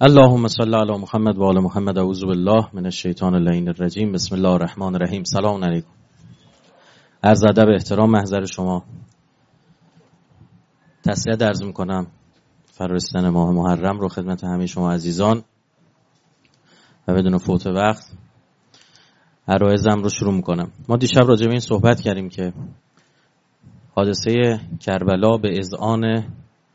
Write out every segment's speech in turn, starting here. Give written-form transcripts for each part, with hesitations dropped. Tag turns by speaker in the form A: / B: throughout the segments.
A: اللهم صل علی محمد و آل محمد. اعوذ بالله من الشیطان اللعین الرجیم. بسم الله الرحمن الرحیم. سلام علیکم. عرض ادب احترام محضر شما. تسلیت عرض میکنم فرارسیدن ماه محرم رو خدمت همه شما عزیزان و بدون فوت وقت عرایزم رو شروع میکنم. ما دیشب راجع به این صحبت کردیم که حادثه کربلا به اذعان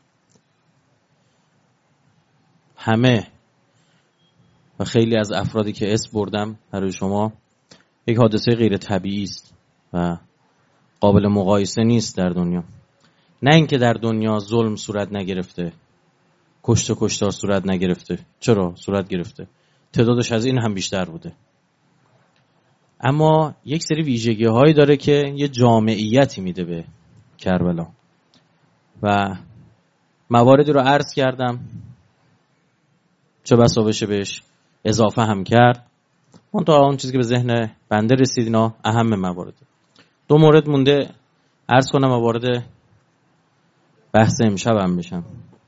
A: همه و خیلی از افرادی که اسم بردم برای شما یک حادثه غیر طبیعی است و قابل مقایسه نیست در دنیا. نه اینکه در دنیا ظلم صورت نگرفته، کشت و کشتار صورت نگرفته، چرا صورت گرفته، تعدادش از این هم بیشتر بوده، اما یک سری ویژگی هایی داره که یه جامعیتی میده به کربلا و مواردی رو عرض کردم، چه بسا بشه بهش اضافه هم کرد. اون تا اون چیزی که به ذهن بنده رسید اینا اهم موارد. دو مورد مونده عرض کنم و وارد بحث امشب هم بشم.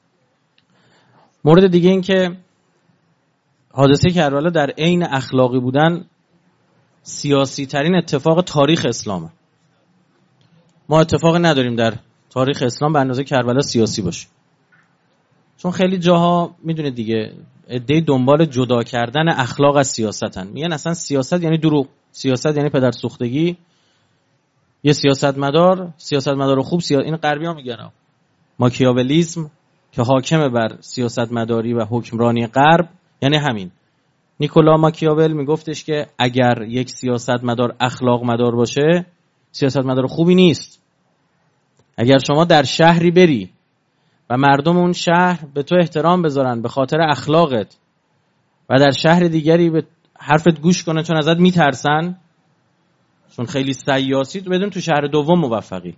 A: مورد دیگه این که حادثه کربلا در عین اخلاقی بودن سیاسی ترین اتفاق تاریخ اسلامه. ما اتفاق نداریم در تاریخ اسلام به اندازه کربلا سیاسی باشه، چون خیلی جاها میدونید دیگه عده دنبال جدا کردن اخلاق از سیاستن. میگن اصلا سیاست یعنی دروغ، سیاست یعنی پدر سوختگی. یه سیاستمدار خوب این غربی‌ها میگن ماکیاولیسم که حاکم بر سیاستمداری و حکمرانی غرب یعنی همین. نیکولا ماکیاول میگفتش که اگر یک سیاستمدار اخلاق مدار باشه سیاستمدار خوبی نیست. اگر شما در شهری بری و مردم اون شهر به تو احترام بذارن به خاطر اخلاقت و در شهر دیگری به حرفت گوش کنن چون ازت میترسن، چون خیلی سیاسی، تو بدون تو شهر دوم موفقی.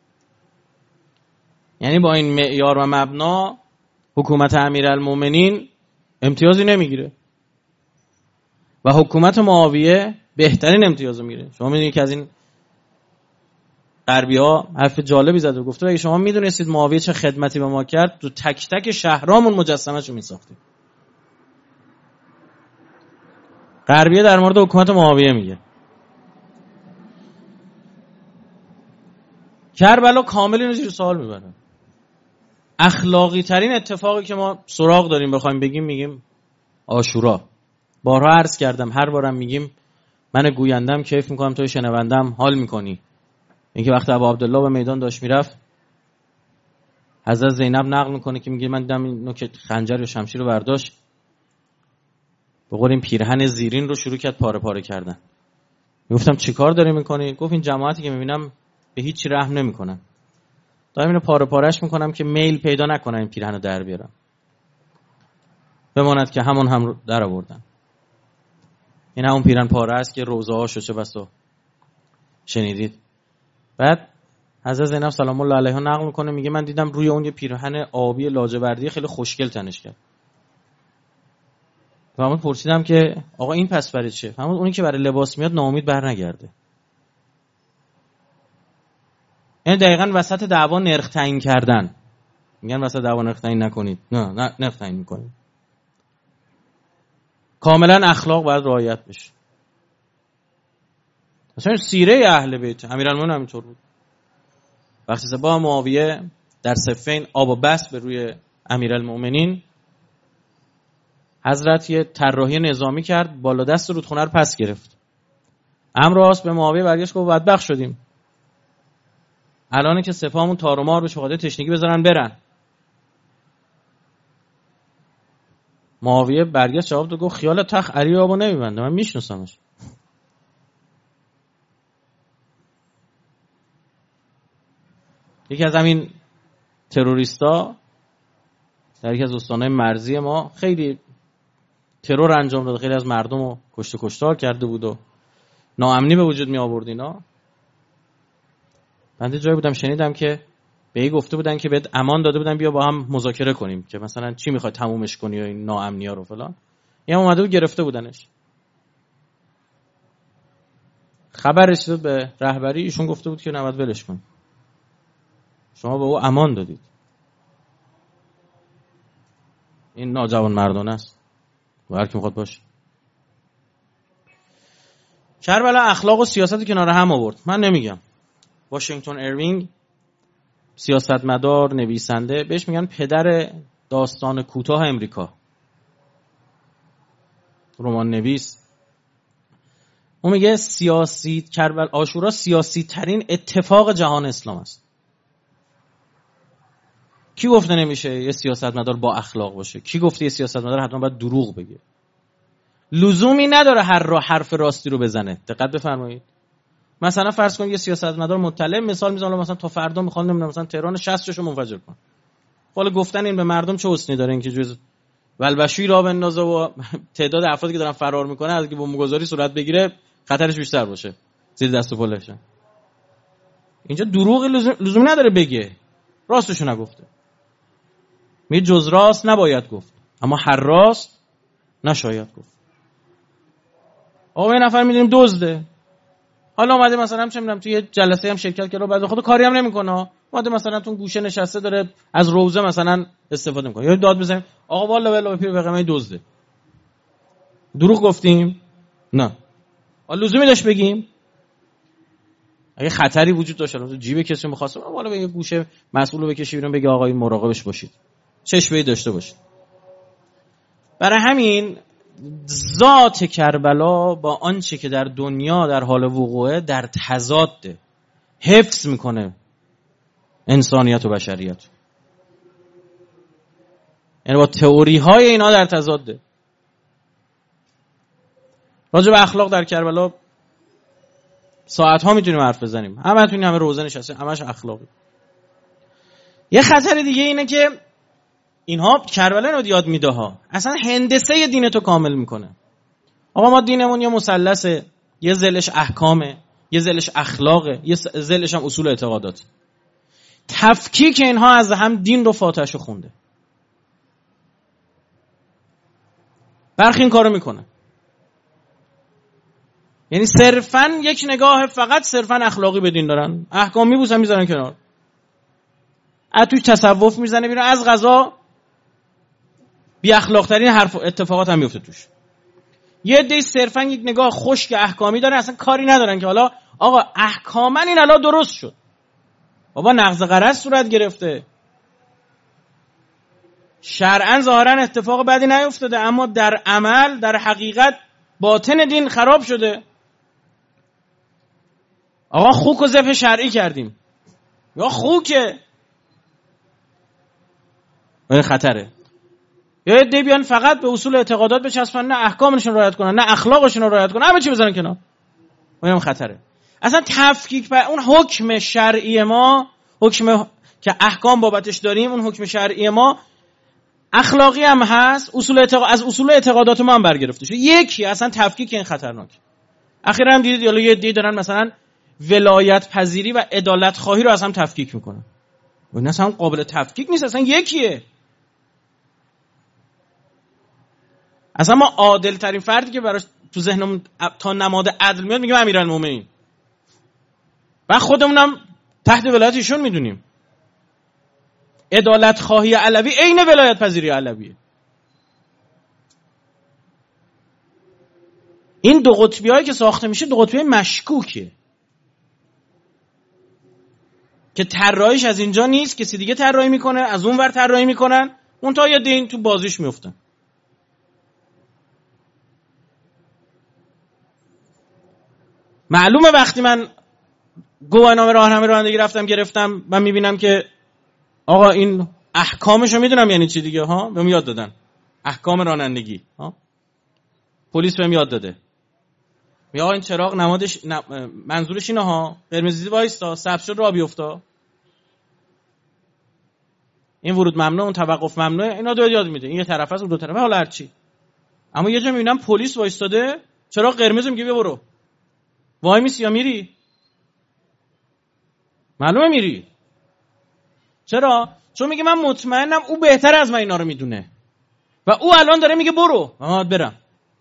A: یعنی با این معیار و مبنا حکومت امیرالمومنین امتیازی نمیگیره و حکومت معاویه بهترین امتیازو میگیره. شما میدونید که از این غربی‌ها حرف جالبی زد و گفته اگه شما میدونستید معاویه چه خدمتی به ما کرد تو تک تک شهرامون مجسمه‌شو میساختیم. غربیه در مورد حکومت معاویه میگه. کربلا کامل اینو زیر سوال میبره. اخلاقی ترین اتفاقی که ما سراغ داریم بخوایم بگیم میگیم عاشورا. بارها عرض کردم، هر بارم میگیم من گویندم کیف میکنم، توی شنوندم حال میکنی. اینکه وقتی ابو عبدالله به میدان داشت میرفت حضرت زینب نقل میکنه که میگه من دیدم اینو که خنجر یا شمشیر رو برداشت به قول این پیرهن زیرین رو شروع کرد پاره پاره کردن. میگفتم چیکار داری میکنی؟ گفت این جماعتی که میبینم به هیچی رحم نمیکنن، دائم اینو پاره پارهش میکنم که میل پیدا نکنن این پیرهن رو در بیارم، بماند که همون هم در آوردن. این همون پیرهن پاره است که روزه هاشو چه بسا شنیدید. بعد حضرت زینب سلام الله علیها نقل میکنه میگه من دیدم روی اون یه پیرهن آبی لاجوردی خیلی خوشگل تنش کرد. و من پرسیدم که آقا این پس برای چه؟ فهمید اونی که برای لباس میاد ناامید بر نگرده. یعنی دقیقاً وسط دعوا نرخ تعیین کردن. میگن وسط دعوا نرخ تعیین نکنید. نه نرخ تعیین میکنید. کاملا اخلاق باید رعایت بشه. مثلا سیره اهل بیت امیرالمومنین همینطور بود. وقتی با معاویه در صفین آب و بس به روی امیرالمومنین، حضرت یه طراحی نظامی کرد، بالا دست رودخونه رو پس گرفت. امر راست به معاویه برگشت گفت بدبخت شدیم. الان که سپاهمون تار و مار به خاطر تشنگی بذارن برن. معاویه برگشت جواب داد گفت خیال تخ علی آبو نمیبنده، من میشناسمش. یکی از همین تروریستا در یکی از استانهای مرزی ما خیلی ترور انجام داد، خیلی از مردم رو کشت و کشتار کرده بود و ناامنی به وجود می آورد. اینا بنده جایی بودم شنیدم که به ای گفته بودن که بهت امان داده بودن بیا با هم مذاکره کنیم که مثلا چی میخوای تمومش کنی و این ناامنی ها رو فلان. یه اومده بود گرفته بودنش. خبر رسید به رهبری، ایشون گفته بود که نباید ولش کن، شما به او امان دادید. این ناجوان مردانه است. هر کی میخواد باشه. کربلا اخلاق و سیاست کنار هم آورد. من نمیگم. واشنگتن اروینگ سیاستمدار، نویسنده، بهش میگن پدر داستان کوتاه امریکا، رمان نویس. اون میگه کربلا عاشورا سیاسی ترین اتفاق جهان اسلام است. کی گفته نمیشه یه سیاستمدار با اخلاق باشه؟ کی گفته یه سیاستمدار حتما باید دروغ بگه؟ لزومی نداره هر حرف راستی رو بزنه. دقت بفرمایید. مثلا فرض کن یه سیاستمدار مطلع، مثال میزنم، مثلا تا فردا میخوان نمیدونم مثلا تهران 60 شو منفجر کن. حالا گفتن این به مردم چه حسنی داره اینکه جز ولبشوی را بندازه و تعداد افرادی که دارن فرار میکنه از که بمبگذاری صورت بگیره خطرش بیشتر باشه، زیر دست و پلشه. اینجا دروغ لزومی نداره بگه، راستشو نگفته. می جز راست نباید گفت، اما هر راست نشاید گفت. آقا یه نفر میدونیم دزده، حالا اومده مثلا چه میدونم توی یه جلسه هم شرکت کرده، بعد خود کاری هم نمیکنه، اومده مثلا تو گوشه نشسته داره از روزه مثلا استفاده میکنه، یا داد بزنیم آقا والله پیر بقمه دزده. دروغ گفتیم؟ نه. حالا لزومی داشت بگیم؟ اگه خطری وجود داشت تو جیب کسی می‌خواست والا به یه گوشه مسئولو بکشی بیرون بگی آقا این مراقبش باشید، چشمه‌ای داشته باشید. برای همین ذات کربلا با آنچه که در دنیا در حال وقوعه در تضاده، حفظ میکنه انسانیت و بشریت، یعنی با تئوری های اینا در تضاده. راجع به اخلاق در کربلا ساعت ها میتونیم حرف بزنیم، همه روزه نشسته همش اخلاقی. یه خطر دیگه اینه که اینها کربلا رو یاد میده ها، اصلا هندسه دین تو کامل میکنه. آقا ما دینمون یه مثلثه، یه ذلش احکامه، یه ذلش اخلاقه، یه ذلش هم اصول اعتقادات. تفکیک اینها از هم دین رو فاتحشو خونده. برخی این کارو میکنه، یعنی صرفاً یک نگاه فقط صرفاً اخلاقی به دین دارن، احکام میبوسن میذارن کنار، از توش تصوف میزنه بیرون، از قضا بی اخلاق ترین حرف و اتفاقات هم میفته توش. یه عده صرفاً یک نگاه خشک احکامی دارن، اصلا کاری ندارن که حالا آقا احکاماً این الان درست شد، بابا نقض غرض صورت گرفته، شرعاً ظاهراً اتفاق بدی نیفتاده، اما در عمل در حقیقت باطن دین خراب شده. آقا خوک و ذبح شرعی کردیم، یا خوکه، این خطره. یا عده بیان فقط به اصول اعتقادات بچسبن، نه احکامشون رو رعایت کنن، نه اخلاقشون رو رعایت کنن، همه چی بزنن کنار، اینم خطره. اصلا تفکیک بر اون حکم شرعی ما، حکم که احکام بابتش داریم، اون حکم شرعی ما اخلاقی هم هست، از اصول اعتقادات ما هم برگرفته شده. یکی اصلا تفکیک این خطرناک. اخیراً هم دیدید یه عده دارن مثلا ولایت پذیری و عدالت خواهی رو اصلا تفکیک میکنن. این اصلا قابل تفکیک نیست، اصلا یکیه. اصلا ما عادل ترین فردی که براش تو ذهنمون تا نماد عدل میاد میگیم امیرالمومنین، و خودمونم تحت ولایت ایشون میدونیم. عدالت خواهی علوی عین ولایت پذیری علویه. این دو قطبی هایی که ساخته میشه دو قطبی مشکوکه که طراحیش از اینجا نیست، کسی دیگه طراحی میکنه، از اون ور طراحی میکنن، اون تا یه دین تو بازیش میفتن. معلومه وقتی من گواهینامه راهنمایی رانندگی رفتم گرفتم، من میبینم که آقا این احکامشو میدونم یعنی چی دیگه ها، بهم یاد دادن احکام رانندگی ها، پلیس بهم یاد داده، میگه آقا این چراغ نمادش منظورش اینه ها، قرمز دیدی وایستا، سبز شد راه بیفتا، این ورود ممنوع، اون توقف ممنوع، اینا دو یاد میده، این یه طرف است اون دو طرفه، حالا هر چی. اما یه جا میبینم پلیس وایستاده، چراغ قرمز، میگه بیا برو، وای میسی یا میری؟ معلومه میری. چرا؟ چون میگه من مطمئنم او بهتر از من اینا رو میدونه و او الان داره میگه برو، من باید برم.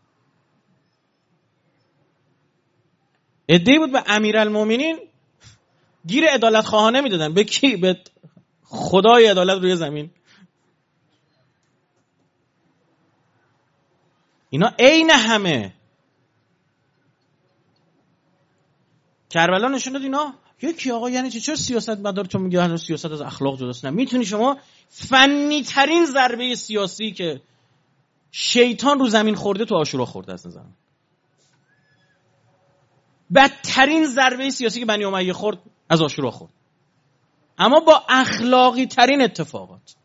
A: عده‌ای بود به امیرالمومنین گیر عدالت خواهانه میدادن. به کی؟ به خدای عدالت روی زمین. اینا عین همه. کربلا نشون داد اینا یکی. آقا یعنی چرا سیاست مدار تو میگه سیاست از اخلاق جداست؟ نه، میتونی شما فنی ترین ضربه سیاسی که شیطان رو زمین خورده تو عاشورا خورده از نظر من. بدترین ضربه سیاسی که بنی امیه خورد از عاشورا خورد، اما با اخلاقی ترین اتفاقات.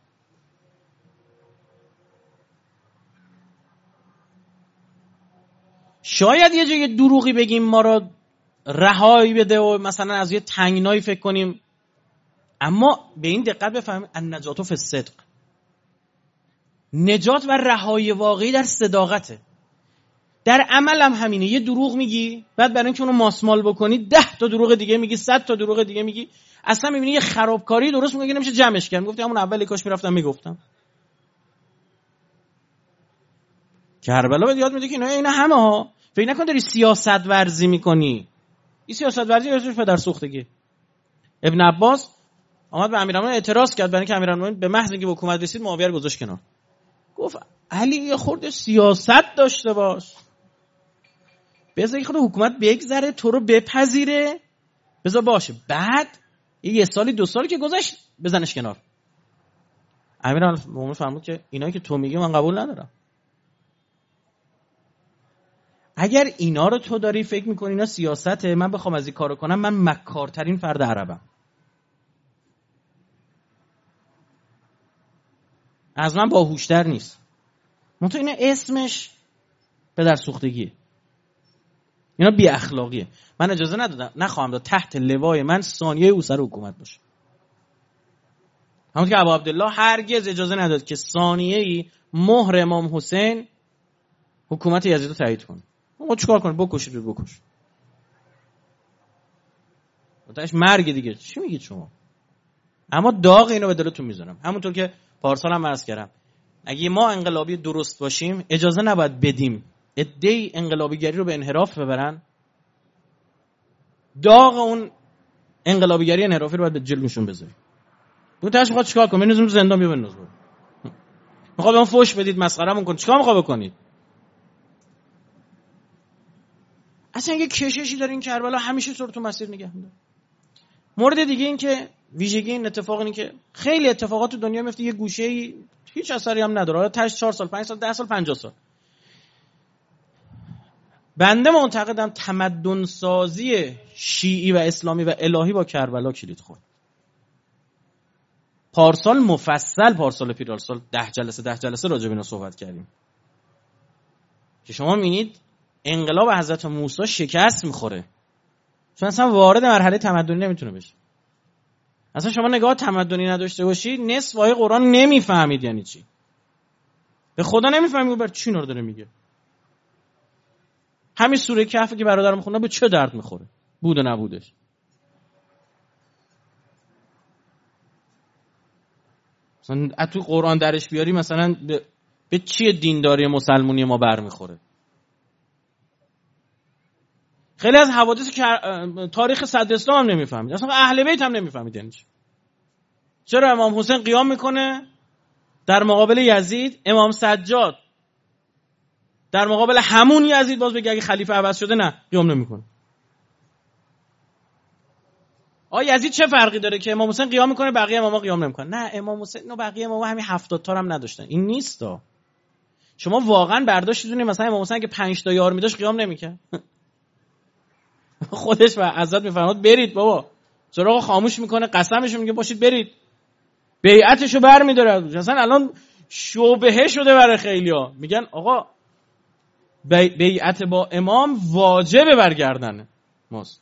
A: شاید یه جای دروغی بگیم ما را رهایی بده و مثلا از یه تنگنایی فکر کنیم، اما به این دقت بفهمیم النجات فی الصدق. نجات و رهایی واقعی در صداقته. در عمل هم همینه. یه دروغ میگی، بعد برای اینکه اونو ماسمال بکنی 10 تا دروغ دیگه میگی، 100 تا دروغ دیگه میگی، اصلا میبینی یه خرابکاری درست میگی، نمیشه جمعش کرد. میگفتی همون اول کاش میرفتم میگفتم. کربلا بهت یاد میده که اینا همه ها. فکر نکن داری سیاست ورزی میکنی. این سیاست ورزی اسمش پدر سوختگی. ابن عباس آمد به امیرالمومنین اعتراض کرد، برای اینکه امیرالمومنین به محض اینکه به حکومت رسید معاویه رو گذاشت کنار. گفت علی یه خورده سیاست داشته باش، بذار یه خورده حکومت بگذره، تو رو بپذیره، بذار باشه، بعد یه سالی 2 سالی که گذشت بزنش کنار. امیرالمومنین فرمود که اینایی که تو میگی من قبول ندارم. اگر اینا رو تو داری فکر میکنی اینا سیاسته، من بخوام از این کارو کنم من مکارترین فرد عربم، از من باهوشتر نیست. منتها اینا اسمش پدر سوختگیه، اینا بی اخلاقیه. من اجازه نخواهم داد تحت لوای من ثانیه او سر حکومت باشه. همون که ابو عبدالله هرگز اجازه نداد که ثانیه‌ای مهر امام حسین حکومت یزید رو تایید کنه. ما چیکار کنیم؟ بکشید رو بکش. واسه مرگ دیگه. چی میگید شما؟ اما داغ اینو به دلتون میذارم. همونطور که پارسال هم عرض کردم، اگه ما انقلابی درست باشیم اجازه نباید بدیم عده‌ای انقلابیگری رو به انحراف ببرن. داغ اون انقلابیگری انحرافی رو باید به جلوشون بذاریم. تو تاش میخواد چیکار کنه؟ بنوزیم زندان بیا بنوز. میخواد اون فوش بدید، مسخرهمون کنید، چیکار میخواد بکنید؟ اصلا یه کششی دارین کربلا همیشه سر تو مسیر نگه می‌داره. مورد دیگه این که ویژگی این اتفاق اینه که خیلی اتفاقات تو دنیا میفته یه گوشه‌ای هیچ اثری هم نداره، حالا تاش 4 سال 5 سال 10 سال 50 سال. بنده معتقدم تمدن سازی شیعی و اسلامی و الهی با کربلا کلید خورد. پارسال پیرارسال 10 جلسه راجع به اینا صحبت کردیم که شما می‌بینید انقلاب حضرت موسی شکست می‌خوره، چون اصلا وارد مرحله تمدنی نمیتونه بشه. اصلا شما نگاه تمدنی نداشته باشید نصف آیه قرآن نمیفهمید یعنی چی. به خدا نمیفهمید بر چی اینا رو داره میگه. همین سوره کهف که برادرم میخونه به چه درد میخوره؟ بود و نبودش. مثلا تو قرآن درش بیاری مثلا به چی دینداری مسلمونی ما برمیخوره؟ خیلی از حوادث که تاریخ صدر اسلام هم نمیفهمید، اصلا اهل بیت هم نمیفهمید یعنی چی. چرا امام حسین قیام میکنه در مقابل یزید، امام سجاد در مقابل همون یزید باز بگه اگه خلیفه عوض شده نه قیام نمیکنه. یزید چه فرقی داره که امام حسین قیام میکنه بقیه اماما قیام نمیکنن؟ نه، امام حسین و بقیه اماما همین 70 تا هم نداشتن. این نیستا. شما واقعا برداشتیدونی مثلا امام حسین که 5 تا یار میداشت قیام نمیکرد؟ خودش و حضرت میفرماد برید بابا. چرا خاموش میکنه؟ قسمش میگه باشید برید. بیعتشو برمی‌داره. اصلا الان شبهه شده برای خیلیا، میگن آقا بیعت با امام واجبه برگردنه ماست.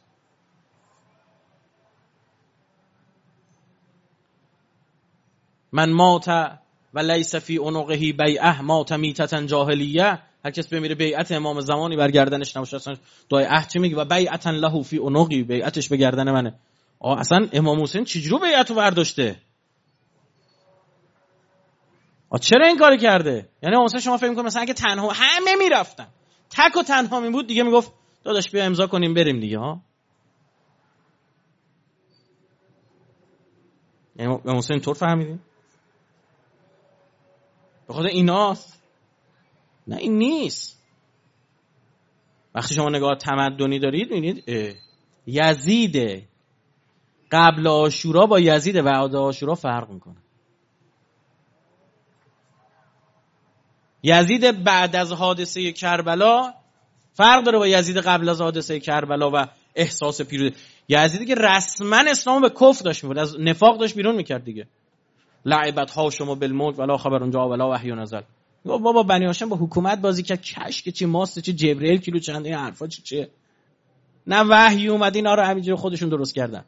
A: من مات و لیس فی عنقه بیعه مات میتة جاهلیه. هر کس بمیره بیعت امام زمانی برگردنش نباشه اصلا دعای عهد چی میگه؟ و بیعتا له فی عنقی، بیعتش به گردن منه. اصلا امام حسین چجوری بیعتو برداشته؟ چرا این کاری کرده؟ یعنی مثلا شما فکر می‌کنید مثلا اگه تنها همه میرفتن تک و تنها می بود دیگه میگفت داداش بیا امضا کنیم بریم دیگه ها؟ یعنی امام حسین طور فهمیدین؟ به خاطر ایناست؟ نه این نیست. وقتی شما نگاه تمدنی دارید می‌بینید یزید قبل عاشورا با یزید بعد عاشورا فرق میکنه. یزید بعد از حادثه کربلا فرق داره با یزید قبل از حادثه کربلا و احساس پیروزی. یزیدی که رسما اسلام به کفر داشت می‌برد، از نفاق داشت بیرون میکرد دیگه. لعبت ها شما بالملک ولا خبر اونجا ولا وحی نزل. بابا بنی هاشم با حکومت بازی کرد، کشک چی ماست چی جبرئیل کیلو چند این حرفا چیه؟ نه وحی اومد اینا رو همینجوری خودشون درست کردن.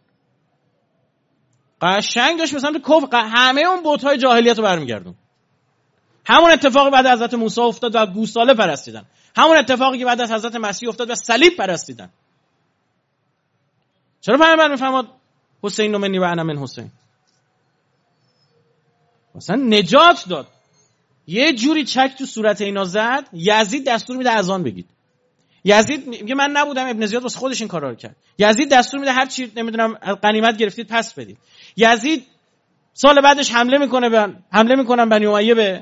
A: قشنگ داشت مثلا تو کفر همه اون بت‌های جاهلیت رو برمیگردون. همون اتفاقی بعد از حضرت موسی افتاد و گوساله پرستیدن. همون اتفاقی که بعد از حضرت مسیح افتاد و صلیب پرستیدن. چرا پیامبر میفرماد حسین منی و انا من حسین؟ مثلا نجات داد. یه جوری چک تو صورت اینا زد، یزید دستور میده اذان بگید. یزید میگه من نبودم، ابن زیاد واسه خودش این کارا رو کرد. یزید دستور میده هر چی نمیدونم غنیمت گرفتید پس بدید. یزید سال بعدش حمله میکنن بنی امیه به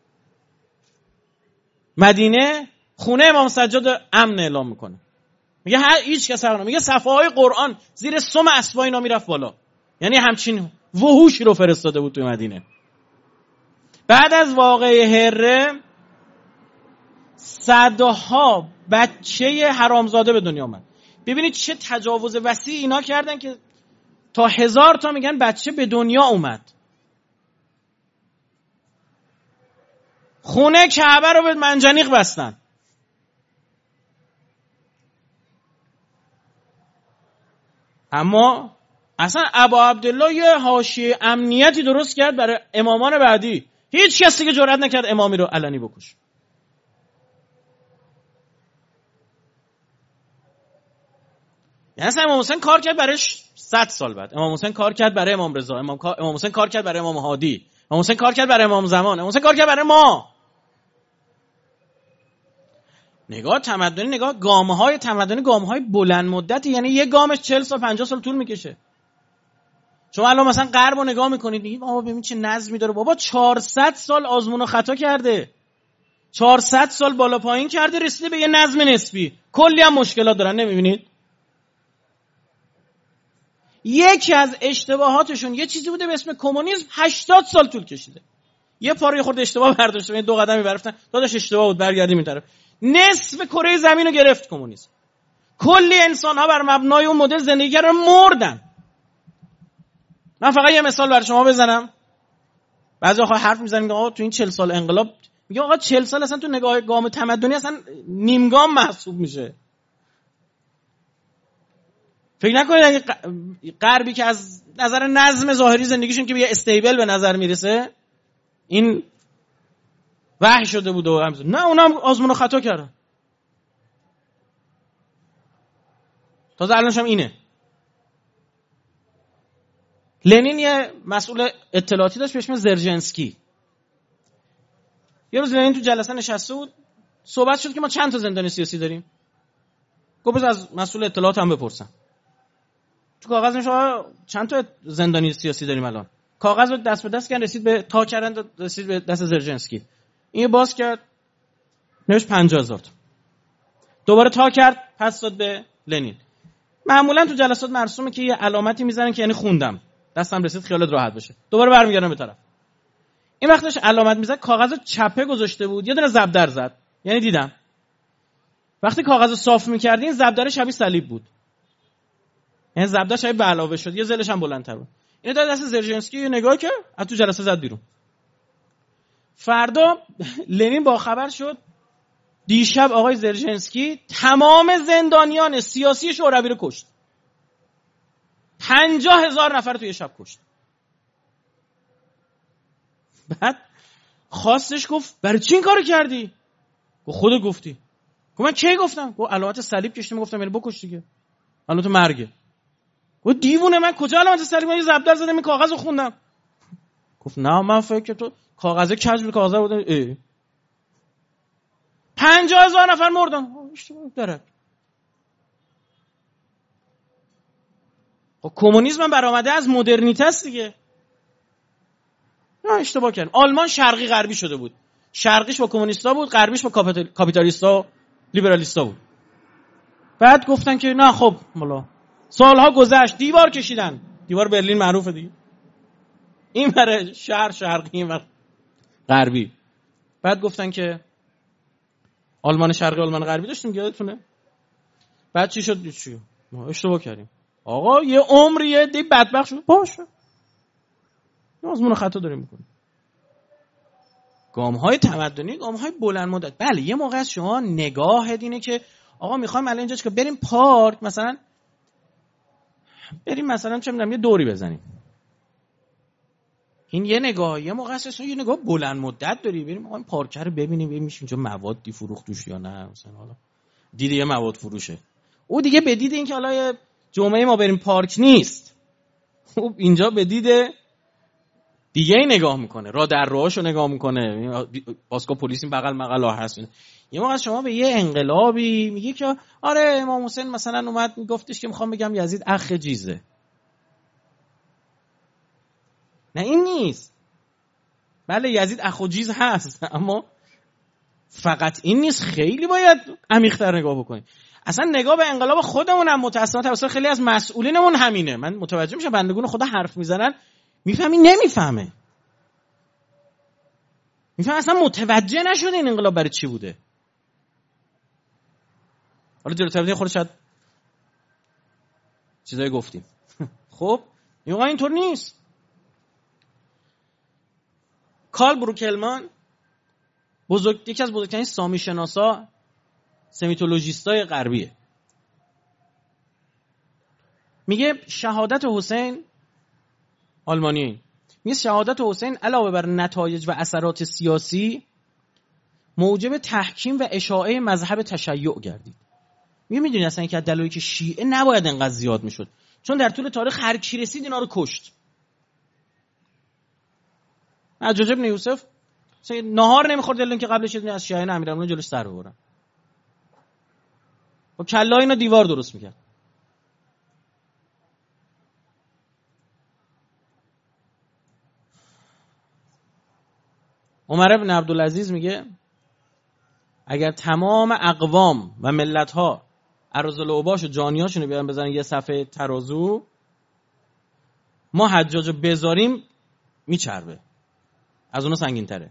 A: مدینه، خونه امام سجاد امن اعلام میکنه. میگه هیچ کس حق میگه صفحه های قرآن زیر سم اسبا اینا میرفت بالا. یعنی همچین وحوشی رو فرستاده بود تو مدینه. بعد از واقعه هره صدها بچه حرامزاده به دنیا اومد. ببینید چه تجاوز وسیع اینا کردن که تا 1000 تا میگن بچه به دنیا اومد. خونه کعبه رو به منجنیق بستن. اما اصلا ابا عبدالله یه حاشیه امنیتی درست کرد برای امامان بعدی. هیچ کسی که جرئت نکرد امامی رو علنی بکشه. یعنی اصلا امام حسین کار کرد برای 100 سال بعد. امام حسین کار کرد برای امام رضا. امام حسین کار کرد برای امام هادی. امام حسین کار کرد برای امام زمان. امام حسین کار کرد برای ما. نگاه تمدنی، نگاه گام‌های تمدنی، گام‌های بلند مدتی، یعنی یه گامش 40 سال 50 سال طول میکشه. شما الان مثلا غرب رو نگاه میکنید میگید بابا ببین چه نظمی داره. بابا 400 سال آزمون و خطا کرده، 400 سال بالا پایین کرده، رسیده به یه نظم نسبی. کلی هم مشکلات دارن، نمیبینید؟ یکی از اشتباهاتشون یه چیزی بوده به اسم کمونیسم، 80 سال طول کشیده. یه پاره خورده اشتباه برداشتن، 2 قدمی برفتن، داداش اشتباه بود برگردیم این طرف. نصف کره زمین رو گرفت کمونیسم. کلی انسان ها بر مبنای اون مدل زندگی کردن، مردن. من فقط یه مثال برای شما بزنم. بعضی آقا حرف میزنن آقا تو این 40 سال انقلاب، میگه آقا 40 سال اصلا تو نگاه گام تمدنی اصلا نیم گام محسوب میشه. فکر نکنید اگه غربی که از نظر نظم ظاهری زندگیشون که یه استیبل به نظر میرسه این وحی شده بود و نه، اونا هم آزمون و خطا کردن. تازه الانش هم اینه. لنین یه مسئول اطلاعاتی داشت به اسم زرژنسکی. یه روز لنین تو جلسه نشسته بود، صحبت شد که ما چند تا زندانی سیاسی داریم. گفت از مسئول اطلاعات هم بپرسم. تو کاغذ نوشت چند تا زندانی سیاسی داریم الان. کاغذ رو دست به دست کردن، رسید به دست زرژنسکی. این باز کرد، نوشت 50,000 تا. دوباره تا کرد، پس داد به لنین. معمولا تو جلسات مرسومه که یه علامتی میزنن که یعنی خوندم، دستم رسید، خیالت راحت بشه. دوباره برمیگردن به طرف. این وقتش علامت میزد، کاغذو چپه گذاشته بود، یه دونه زبدر زد، یعنی دیدم. وقتی کاغذو صاف می‌کردین زبدر شبیه صلیب بود، یعنی زبدر شبیه به علاوه شد، یه زلش هم بلندتر بود. اینو داد دست زرژنسکی، یه نگاه کرد، از تو جلسه زد بیرون. فردا لنین با خبر شد دیشب آقای زرژنسکی تمام زندانیان سیاسی شوروی رو کشت. 50,000 نفر توی شب کشت. بعد خواستش گفت برای چی این کارو کردی؟ گفت خودت گفتی. گفت من کی گفتم؟ گفت علامت صلیب کشیدم گفتم یعنی بکش دیگه. علامت مرگه. گفت دیوونه من کجا علامت صلیب؟ من یه زبدر زدم این کاغذو خوندم. گفت نه من فکر تو کاغذ کج بود، کاغذ بود. 50,000 نفر مردن. اشتباه داره. خب کمونیسم برآمده از مدرنیته است دیگه. نه اشتباه کردن. آلمان شرقی غربی شده بود. شرقیش با کمونیستا بود، غربیش با کاپیتالیستا و لیبرالیستا بود. بعد گفتن که نه خب مولا سالها گذشت، دیوار کشیدن، دیوار برلین معروفه دیگه، این بره شهر شرقی این بره غربی. بعد گفتن که آلمان شرقی آلمان غربی داشتیم، یادتونه؟ بعد چی شد؟ چی؟ ما اشتباه کردیم آقا، یه عمریه دی بدبخت شد. باشه ما آزمون خطا داریم میکنیم. گام‌های تمدنی، گام‌های بلند مدت. بله یه موقع از شما نگاه اینه که آقا میخوایم الان اینجا که بریم پارک مثلا، بریم مثلا چه می‌دونم یه دوری بزنیم، این یه نگاه. یه موقع است یه نگاه بلند مدت داری، بریم آقا این پارک رو ببینیم، ببینیم اینجا موادی فروخت توش یا نه، مثلا حالا دید یه مواد فروشه، او دیگه به دید این که حالا جمعه ما بریم پارک نیست، او اینجا به دید دیگه ای نگاه میکنه، راه در راهشو نگاه میکنه، پاسکو پلیس این بغل مغل هست. یه موقع شما به یه انقلابی میگه که آره امام حسین مثلا اومد میگفتش که میخوام بگم یزید اخ جیزه. نه این نیست. بله یزید اخ و جیز هست، اما فقط این نیست، خیلی باید عمیق‌تر نگاه بکنیم. اصلا نگاه به انقلاب خودمون هم متأسفانه توسط خیلی از مسئولینمون همینه. من متوجه میشم بندگان خدا حرف میزنن میفهمی نمیفهمه، میفهم اصلا متوجه نشده این انقلاب برای چی بوده. حالا جلوتر بدین خودش شاید چیزایی گفتیم. خب این واقعا اینطور نیست. کارل بروکلمان یکی از بزرگترین سامی شناسا سمیتولوژیستای غربیه، میگه شهادت حسین، آلمانی، میگه شهادت حسین علاوه بر نتایج و اثرات سیاسی موجب تحکیم و اشاعه مذهب تشیع گردید. میگه میدونی اصلا که دلایلی که شیعه نباید انقدر زیاد میشد، چون در طول تاریخ هر کی رسید اینا رو کشت. حجاج ابن یوسف نهار نمیخورد الا اینکه قبلش یه از شیعیان امیرالمومنین جلوش سر ببرن، با کلا اینا دیوار درست میکرد. عمر ابن عبدالعزیز میگه اگر تمام اقوام و ملت‌ها ارذل اوباش و جانیاشون رو بیارن بزنن یه صفحه ترازو، ما حجاج رو بذاریم میچربه، از اونها سنگین تره.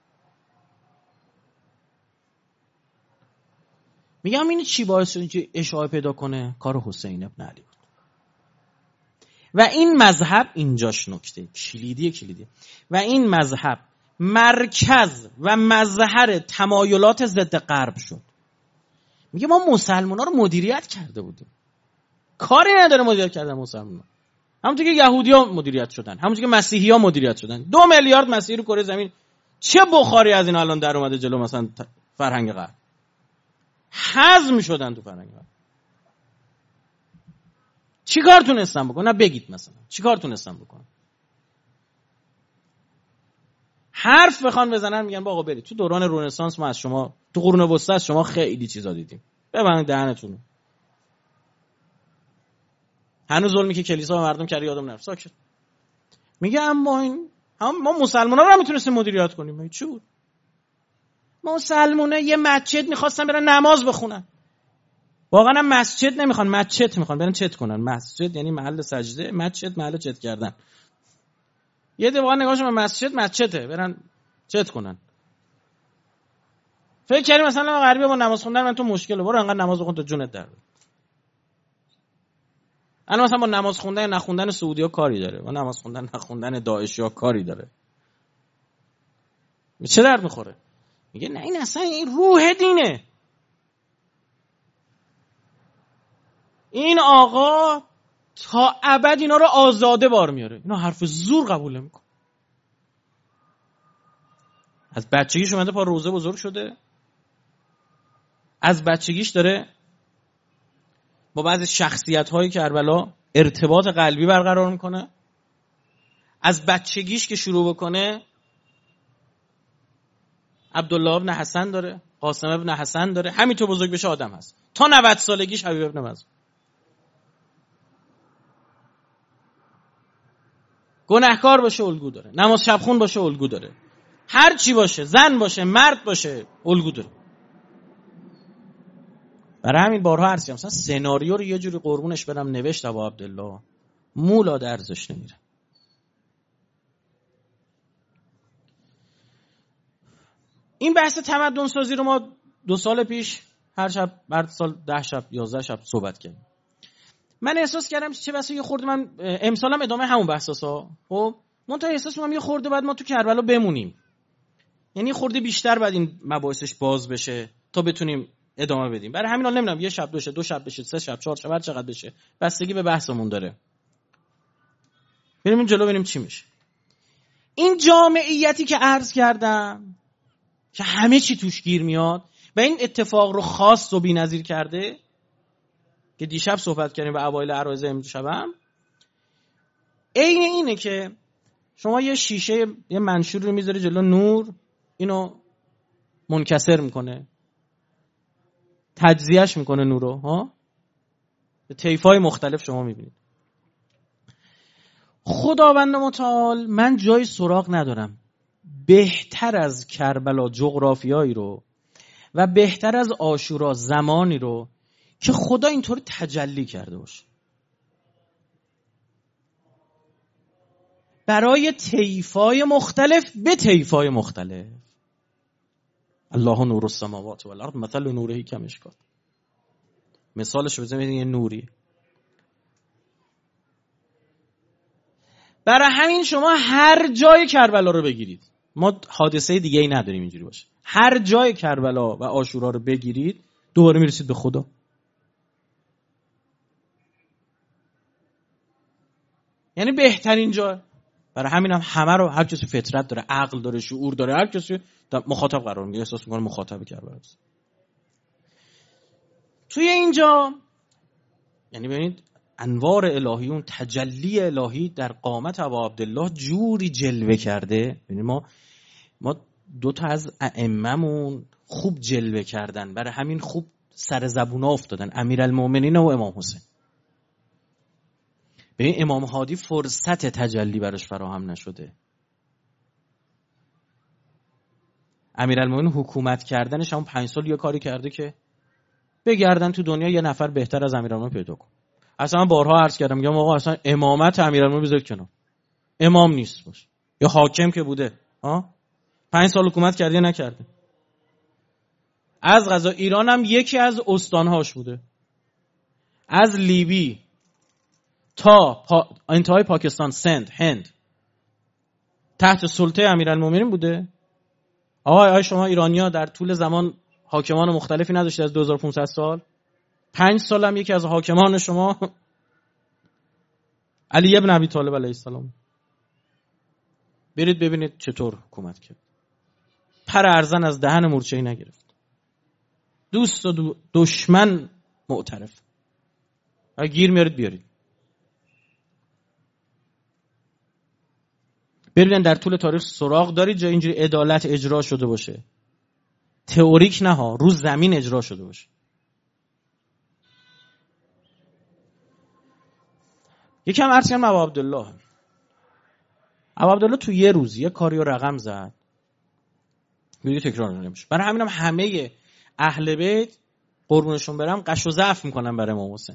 A: میگم این چی باعث شد که اشاعه پیدا کنه؟ کار حسین ابن علی بود. و این مذهب اینجاش نکته کلیدی و این مذهب مرکز و مظهر تمایلات ضد غرب شد. میگه ما مسلمان‌ها رو مدیریت کرده بودیم، کاری نداره مدیریت کردن مسلمان‌ها، همونطور که یهودی‌ها مدیریت شدن، همونطور که مسیحی‌ها مدیریت شدن. 2 میلیارد مسیحی رو کره زمین، چه بخاری از این الان در اومده جلو مثلا فرهنگ غرب، هضم شدن تو فرهنگ غرب. چی کار تونستن بکنن؟ نه بگید مثلا چی کار تونستن بکنن. حرف بخوان بزنن میگن آقا برید تو دوران رنسانس ما از شما، تو قرون وسطا از شما خیلی چیزا دیدیم، ببندید دهنتون. هنوز ظلمی که کلیسا به مردم کرده یادم نمیاد. ساکت. میگه اما این ما مسلمان‌ها رو هم میتونستیم مدیریت کنیم. میگه چی بود؟ مسلمان‌ها یه مسجد می‌خواستن برن نماز بخونن. واقعا هم مسجد نمیخوان، مسجد میخوان برن چت کنن. مسجد یعنی محل سجده، مسجد محل چت کردن. یه دفعه نگاهشون به مسجده برن چت کنن. فکر کردیم مثلا غربی با نماز خوندن من تو مشکله، برو انقدر نماز بخون تا جونت در بیاد. الان مثلا با نماز خوندن نخوندن سعودی‌ها کاری داره، با نماز خوندن نخوندن داعشی‌ها کاری داره. چه درد میخوره؟ میگه نه این اصلا این روح دینه. این آقا تا ابد اینا رو آزاده بار میاره، اینا حرف زور قبول نمیکنه. از بچگیش اومده پا روزه بزرگ شده، از بچگیش داره با بعضی شخصیت‌های کربلا ارتباط قلبی برقرار میکنه. از بچگیش که شروع بکنه عبدالله ابن حسن داره، قاسم ابن حسن داره، همینطور بزرگ بشه آدم هست. تا 90 سالگیش حبیب ابن مظلوم. گناهکار باشه الگو داره، نماز شبخون باشه الگو داره، هر چی باشه، زن باشه مرد باشه الگو داره. برای همین بارها عرض کردم مثلا سناریو رو یه جوری قربونش برم نوشت ابا عبدالله مولا درزش نمیره. این بحث تمدن سازی رو ما 2 سال پیش هر شب بعد سال 10 شب 11 شب صحبت کردیم. من احساس کردم چه بسا یه خورده من امسالم ادامه همون بحثاسا. خب منتها احساس می‌کنم یه خورده بعد ما تو کربلا بمونیم. یعنی خورده بیشتر بعد این مباحثش باز بشه تا بتونیم ادامه بدیم. برای همین نمیدونم یه شب بشه 2 شب بشه 3 شب 4 شب هر چقدر بشه بستگی به بحثمون داره. بریم جلو ببینیم چی میشه. این جامعیتی که عرض کردم که همه چی توش گیر میاد و این اتفاق رو خاص و بی‌نظیر کرده که دیشب صحبت کردیم و اوایل عرایض امشبم، عین اینه که شما یه شیشه یه منشور رو میذاری جلو نور، اینو منکسر میکنه، تجزیهش میکنه نور رو، ها، به طیف‌های مختلف شما میبینید. خداوند متعال من جای سراغ ندارم بهتر از کربلا جغرافیایی رو و بهتر از عاشورا زمانی رو که خدا اینطور تجلی کرده باشه برای طیف‌های مختلف به طیف‌های مختلف. الله نور السماوات والارض مثل نوره کمشکات. مثالش رو بزنید یه نوری. برای همین شما هر جای کربلا رو بگیرید، ما حادثه دیگه ای نداریم اینجوری باشه، هر جای کربلا و عاشورا رو بگیرید دوباره میرسید به خدا. یعنی بهترین جا. برای همین همه رو هر کسی فطرت داره، عقل داره، شعور داره، هر کسی مخاطب قرار میگیره، احساس میکنه مخاطب کربلاست. توی اینجا یعنی ببینید انوار الهی، اون تجلی الهی در قامت ابا عبدالله جوری جلوه کرده. یعنی ما 2 تا از ائمه‌مون خوب جلوه کردن، برای همین خوب سر زبونا افتادن، امیرالمومنین و امام حسین. ببین امام هادی فرصت تجلی براش فراهم نشده. امیرالمومنین حکومت کردنش همون 5 سال یه کاری کرده که بگردن تو دنیا یه نفر بهتر از امیرالمومنین پیدا کن. اصلا من بارها عرض کردم میگم آقا اصلا امامت امیرالمومنین بذارید کنار، امام نیست باشه یا حاکم که بوده، 5 سال حکومت کرده نکرده. از قضا ایران هم یکی از استانهاش بوده، از لیبی تا انتهای پاکستان، سند، هند تحت سلطه امیرالمومنین بوده. آقای شما ایرانی‌ها در طول زمان حاکمان مختلفی نداشتید از 2500 سال؟ 5 سال هم یکی از حاکمان شما علی ابن ابی طالب علیه السلام. برید ببینید چطور حکومت کرد. پر ارزن از دهن مورچه‌ای نگرفت. دوست و دشمن معترف. اگه گیر میارید بیارید. ببینید در طول تاریخ سراغ دارید جای اینجوری عدالت اجرا شده باشه. تئوریک نه ها، رو زمین اجرا شده باشه. یکم عرض کردم ابا عبدالله تو یه روز یه کاری رو رقم زد دیگه تکرار نمیشه. برای همینم همه اهل بیت قربونشون برم قش و ضعف میکنن برای امام حسین.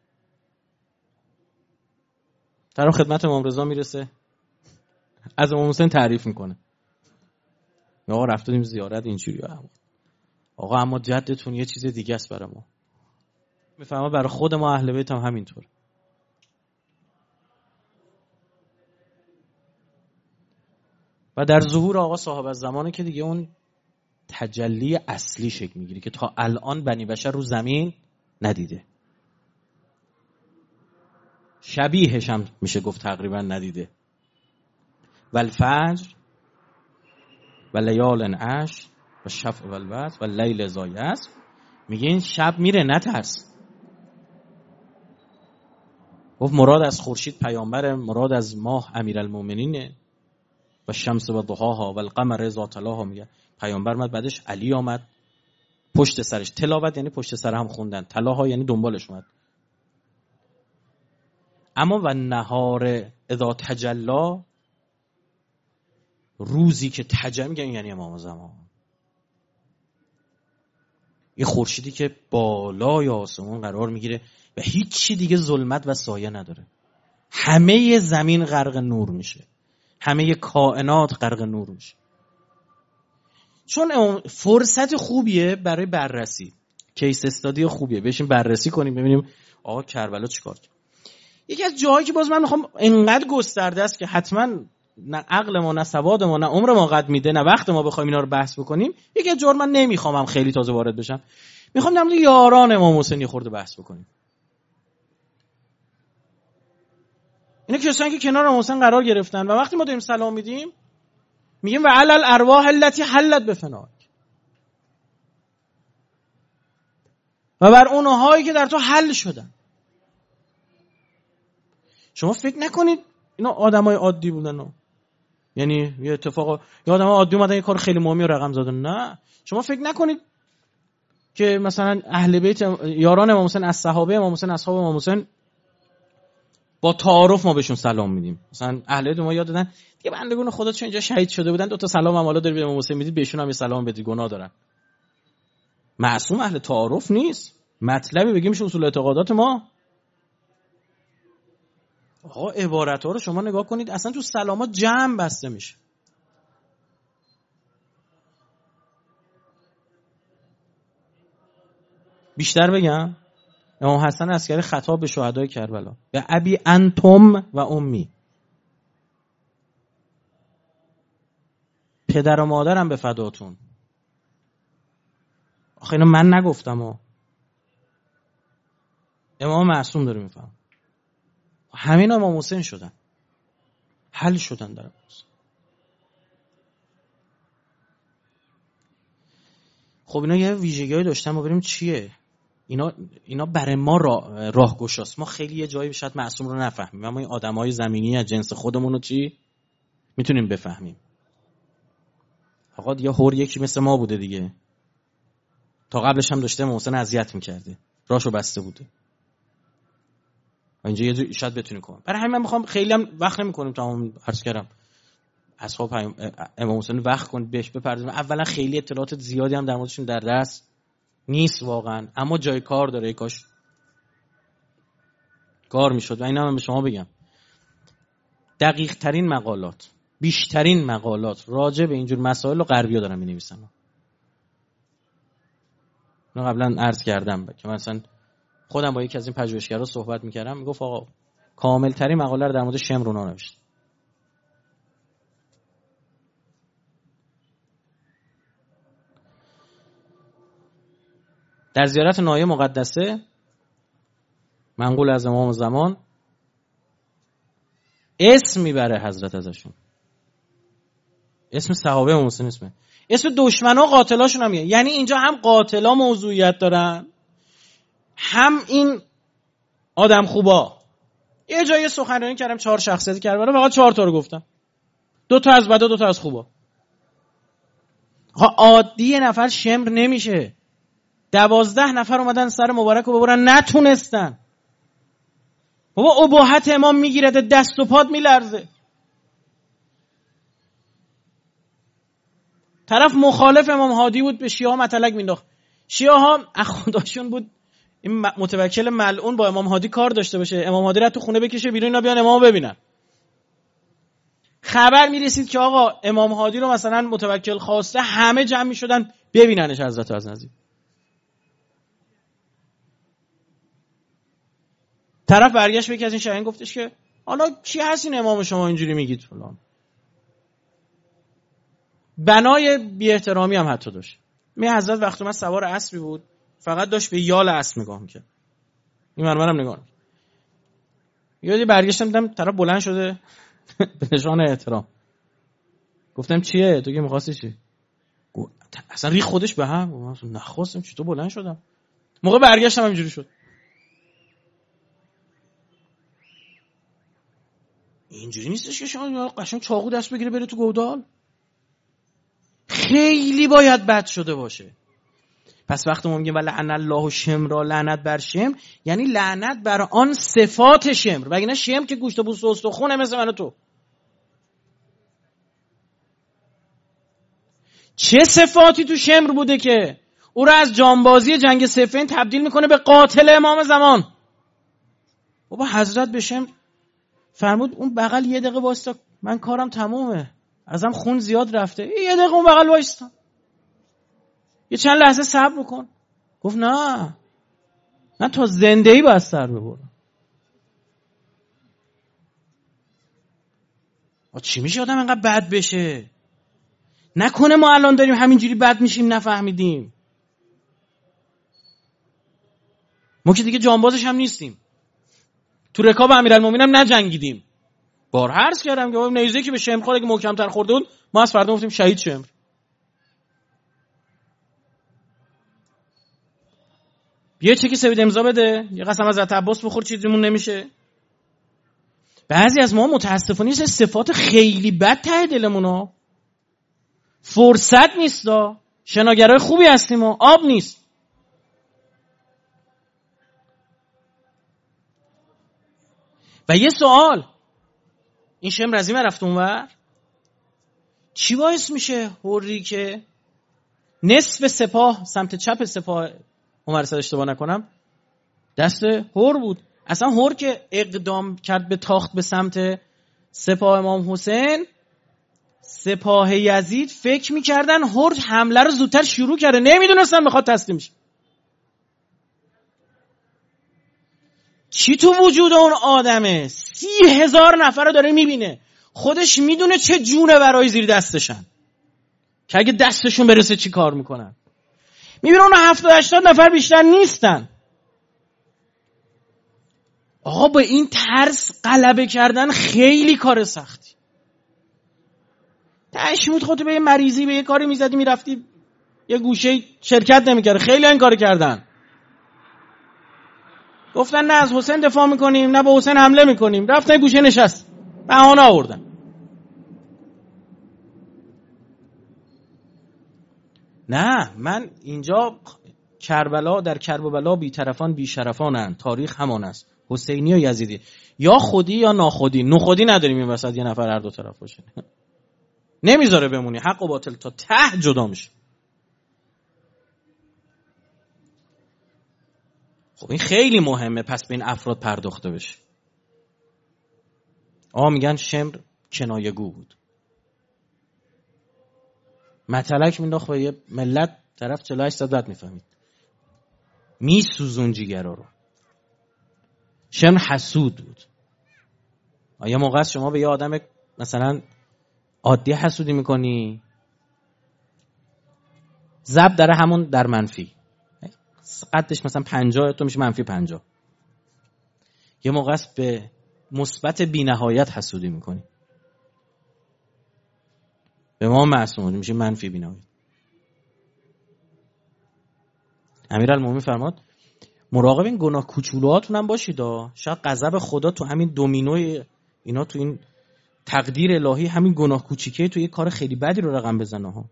A: طرف خدمت امام رضا میرسه از امام حسین تعریف میکنه، آقا رفتیم زیارت اینجوری، آقا اما جدتون یه چیز دیگه است برای ما. میفهمه برای خود ما اهل بیت هم همینطور. و در ظهور آقا صاحب الزمانه که دیگه اون تجلی اصلی شکل میگیره که تا الان بنی بشر رو زمین ندیده، شبیهش هم میشه گفت تقریبا ندیده. والفجر و لیال عشر و شفع و الوتر و لیل اذا یسر. میگه این شب میره نترس. گفت مراد از خورشید پیامبر، مراد از ماه امیرالمومنینه و شمس و ضحاها و القمر اذا تلاها. میگه پیامبر اومد بعدش علی آمد پشت سرش. تلاوت یعنی پشت سر هم خوندن، تلاها یعنی دنبالش اومد. اما و نهار اذا تجلا، روزی که تجلی، میگن یعنی امام زمان. یه خورشیدی که بالای آسمون قرار میگیره و هیچی دیگه ظلمت و سایه نداره. همه زمین غرق نور میشه. همه کائنات غرق نور میشه. چون فرصت خوبیه برای بررسی. کیس استادی خوبیه. بشین بررسی کنیم ببینیم آقا کربلا چیکار کرد. یکی از جاهایی که باز من میخوام انقدر گسترده است که حتما نه عقل ما نه سواد ما نه عمر ما قد میده نه وقت ما بخوایم اینا رو بحث بکنیم. یکی از جاها من نمیخوام خیلی تازه وارد بشم. میخوام در مورد یاران امام حسین یه خورده بحث بکنیم. اینا کسانی که کنار امام حسین قرار گرفتن و وقتی ما داریم سلام میدیم میگیم و علی الارواح التي حلت بفناک، و بر اونهایی که در تو حل شدن. شما فکر نکنید اینا آدمای عادی بودن، یعنی یه اتفاق یا آدمای عادی اومدن یه کار خیلی مهمی رو رقم زدن. نه، شما فکر نکنید که مثلا اهل بیت یاران امام حسین از صحابه امام حسین اصحاب امام حسین با تعارف ما بهشون سلام میدیم. مثلا اهل بیت ما یاد دادن دیگه بندگان خدا چون اینجا شهید شده بودن 2 تا سلام هم حالا دارید به امام حسین میدید بهشون هم یه سلام بدید، گناه دارن. معصوم اهل تعارف نیست. مطلبی بگیم میشه اصول اعتقادات ما. آقا عبارت‌ها رو شما نگاه کنید، اصلا تو سلامات جمع بسته میشه. بیشتر بگم، امام حسن عسکری خطاب به شهدای کربلا: به ابی انتم و امی، پدر و مادرم به فداتون. آخه اینو من نگفتم امام معصوم داره میفهم. همین امام حسین شدن، حل شدن در امام حسین. خب اینا یه ویژگی‌هایی داشتن، ما بریم چیه؟ اینا برای ما راهگشاست. ما خیلی یه جایی شاید معصوم رو نفهمیم، اما این آدمای زمینی از جنس خودمون رو چی میتونیم بفهمیم. آقا دیگه هور یکی مثل ما بوده دیگه، تا قبلش هم داشته امام حسین اذیت می‌کرده، راشو بسته بوده. اینجا یه جوری شاید بتونی کنم. برای همین من میخوام خیلی هم وقت نمی‌کنیم، تمام عرض کردم اصحاب امام حسین وقت کنید بهش بپردازیم. اولا خیلی اطلاعات زیادی هم در موردشون در دست نیست واقعا، اما جای کار داره، کاش کار میشد. و اینا من به شما بگم دقیق ترین مقالات، بیشترین مقالات راجع به اینجور مسائل رو غربی‌ها دارن می‌نویسن. من قبلا عرض کردم که مثلا خودم با یکی از این پژوهشگرا صحبت می‌کردم، میگفت آقا کامل ترین مقاله رو در مورد شمرون نوشت. در زیارت نایه مقدسه منقول از امام زمان اسم میبره حضرت ازشون، اسم صحابه امام حسین، اسم دشمنا قاتلاشون هم میگه. یعنی اینجا هم قاتلا موضوعیت دارن هم این آدم خوبا. یه جایی سخنرانی کردم 4 شخصیتی کردم، فقط 4 تا رو گفتم، 2 تا از بدا 2 تا از خوبا. عادی یه نفر شمر نمیشه. 12 نفر اومدن سر مبارک رو ببرن نتونستن. بابا اباحت امام میگیرده، دست و پات میلرزه. طرف مخالف امام هادی بود، به شیعه ها مطلق مینداخت. شیعه ها خداشون بود این متوکل ملعون با امام هادی کار داشته باشه، امام هادی رو تو خونه بکشه بیرون، اینا بیان امامو ببینن. خبر میرسید که آقا امام هادی رو مثلا متوکل خواسته، همه جمع میشدن ببیننش حضرت از نزدیک. طرف برگشت به یکی از این شیعیان گفتش که حالا کی هستین امام شما اینجوری میگید فلان. بنای بی احترامی هم حتی داشت. حضرت وقتی من سوار اسبی بود فقط داشت به یال اسب نگاه میکرد، این منم نگاه میکرد. یادی برگشتم دیدم طرف بلند شده به نشان احترام. گفتم چیه؟ تو که می‌خواستی چی؟ اصلا ری خودش به هم. من نخواستم، چطور بلند شدم؟ موقع برگشتم اینجوری شد. اینجوری نیستش که شما قشنگ چاقو دست بگیره بره تو گودال. خیلی باید بد شده باشه. پس وقتی ما میگیم لعن الله شمر، لعنت بر شمر، یعنی لعنت بر آن صفات شمر. وگرنه شمر که گوشت و پوست و استخونه مثل من و تو. چه صفاتی تو شمر بوده که او را از جانبازی جنگ صفین تبدیل میکنه به قاتل امام زمان. بابا حضرت به شمر فرمود اون بغل یه دقیقه وایستا، من کارم تمومه، ازم خون زیاد رفته، یه دقیقه اون بغل وایستا، یه چند لحظه صبر بکن. گفت نه، من تا زنده‌ای باید سر ببرم. چی میشه آدم اینقدر بد بشه؟ نکنه ما الان داریم همینجوری بد میشیم نفهمیدیم. ما که دیگه جانبازش هم نیستیم، تو رکاب امیرالمومنین هم نجنگیدیم. بار عرض کردم که نیزه که به شمر خورد اگه محکم‌تر خورده بود ما از فردا گفتیم شهید شمر. یه چکی سوید امضا بده، یه قسم از عباس بخور، چیزیمون نمیشه. بعضی از ما متاسفانه این صفات خیلی بد ته دلمونو، فرصت نیستا، شناگرای خوبی هستیم و آب نیست. و یه سوال، این شمر از این رفت اونور، چی باعث میشه حری که نصف سپاه سمت چپ سپاه عمر صد اشتباه نکنم دست حر بود، اصلا حر که اقدام کرد به تاخت به سمت سپاه امام حسین، سپاه یزید فکر میکردن حر حمله رو زودتر شروع کرده، نمیدونستن میخواد تسلیم شه. چی تو وجود اون آدمه 30,000 نفر رو داره میبینه، خودش میدونه چه جونه برای زیر دستشن که اگه دستشون برسه چی کار میکنن. میبینه اون 70-80 نفر بیشتر نیستن. آقا با این ترس غلبه کردن خیلی کار سختی. تشمود خودت به یه مریضی به یه کاری میزدی میرفتی یه گوشه شرکت نمیکرد. خیلی این کار کردن، گفتن نه از حسین دفاع میکنیم نه به حسین حمله میکنیم، رفتن گوشه نشست، بهانه آوردن. نه من اینجا کربلا، در کرب و بلا بی طرفان بی شرفانن، تاریخ همان است، حسینی و یزیدی، یا خودی یا ناخودی. نخودی نداریم این وسط یه نفر هر دو طرف باشه، نمیذاره بمونی، حق و باطل تا ته جدا میشه. خب این خیلی مهمه پس به این افراد پرداخته بشه. میگن شمر کنایه‌گو بود، متلک مینداخت به یه ملت، طرف 48 ساعت بعد میفهمید، میسوزون جیگرها رو. شمر حسود بود. یه موقع است شما به یه آدم مثلا عادی حسودی میکنی، ضرب داره همون در منفی، قدش مثلا 50 تو میشه منفی 50. یه موقع است به مثبت بی نهایت حسودی میکنی، به ما معصوم میشه منفی بی نهایت. امیرالمومنین فرماد مراقب این گناه کوچولوهاتون هم باشید، شاید غضب خدا تو همین دومینوی اینا، تو این تقدیر الهی همین گناه کوچیکه تو یه کار خیلی بدی رو رقم بزنه ها.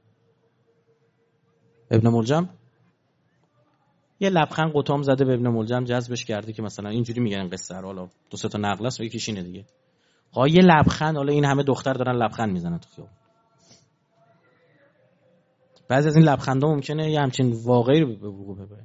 A: ابن ملجم یه لبخند قطام زده به ابن ملجم، جذبش کرده که مثلا اینجوری میگن قصه رو، حالا 2-3 تا نقل است و یکیش اینه دیگه. یه لبخند، حالا این همه دختر دارن لبخند میزنن تو خیابون، بعضی از این لبخندا ممکنه یه همچین واقعی رو به وقوع ببره.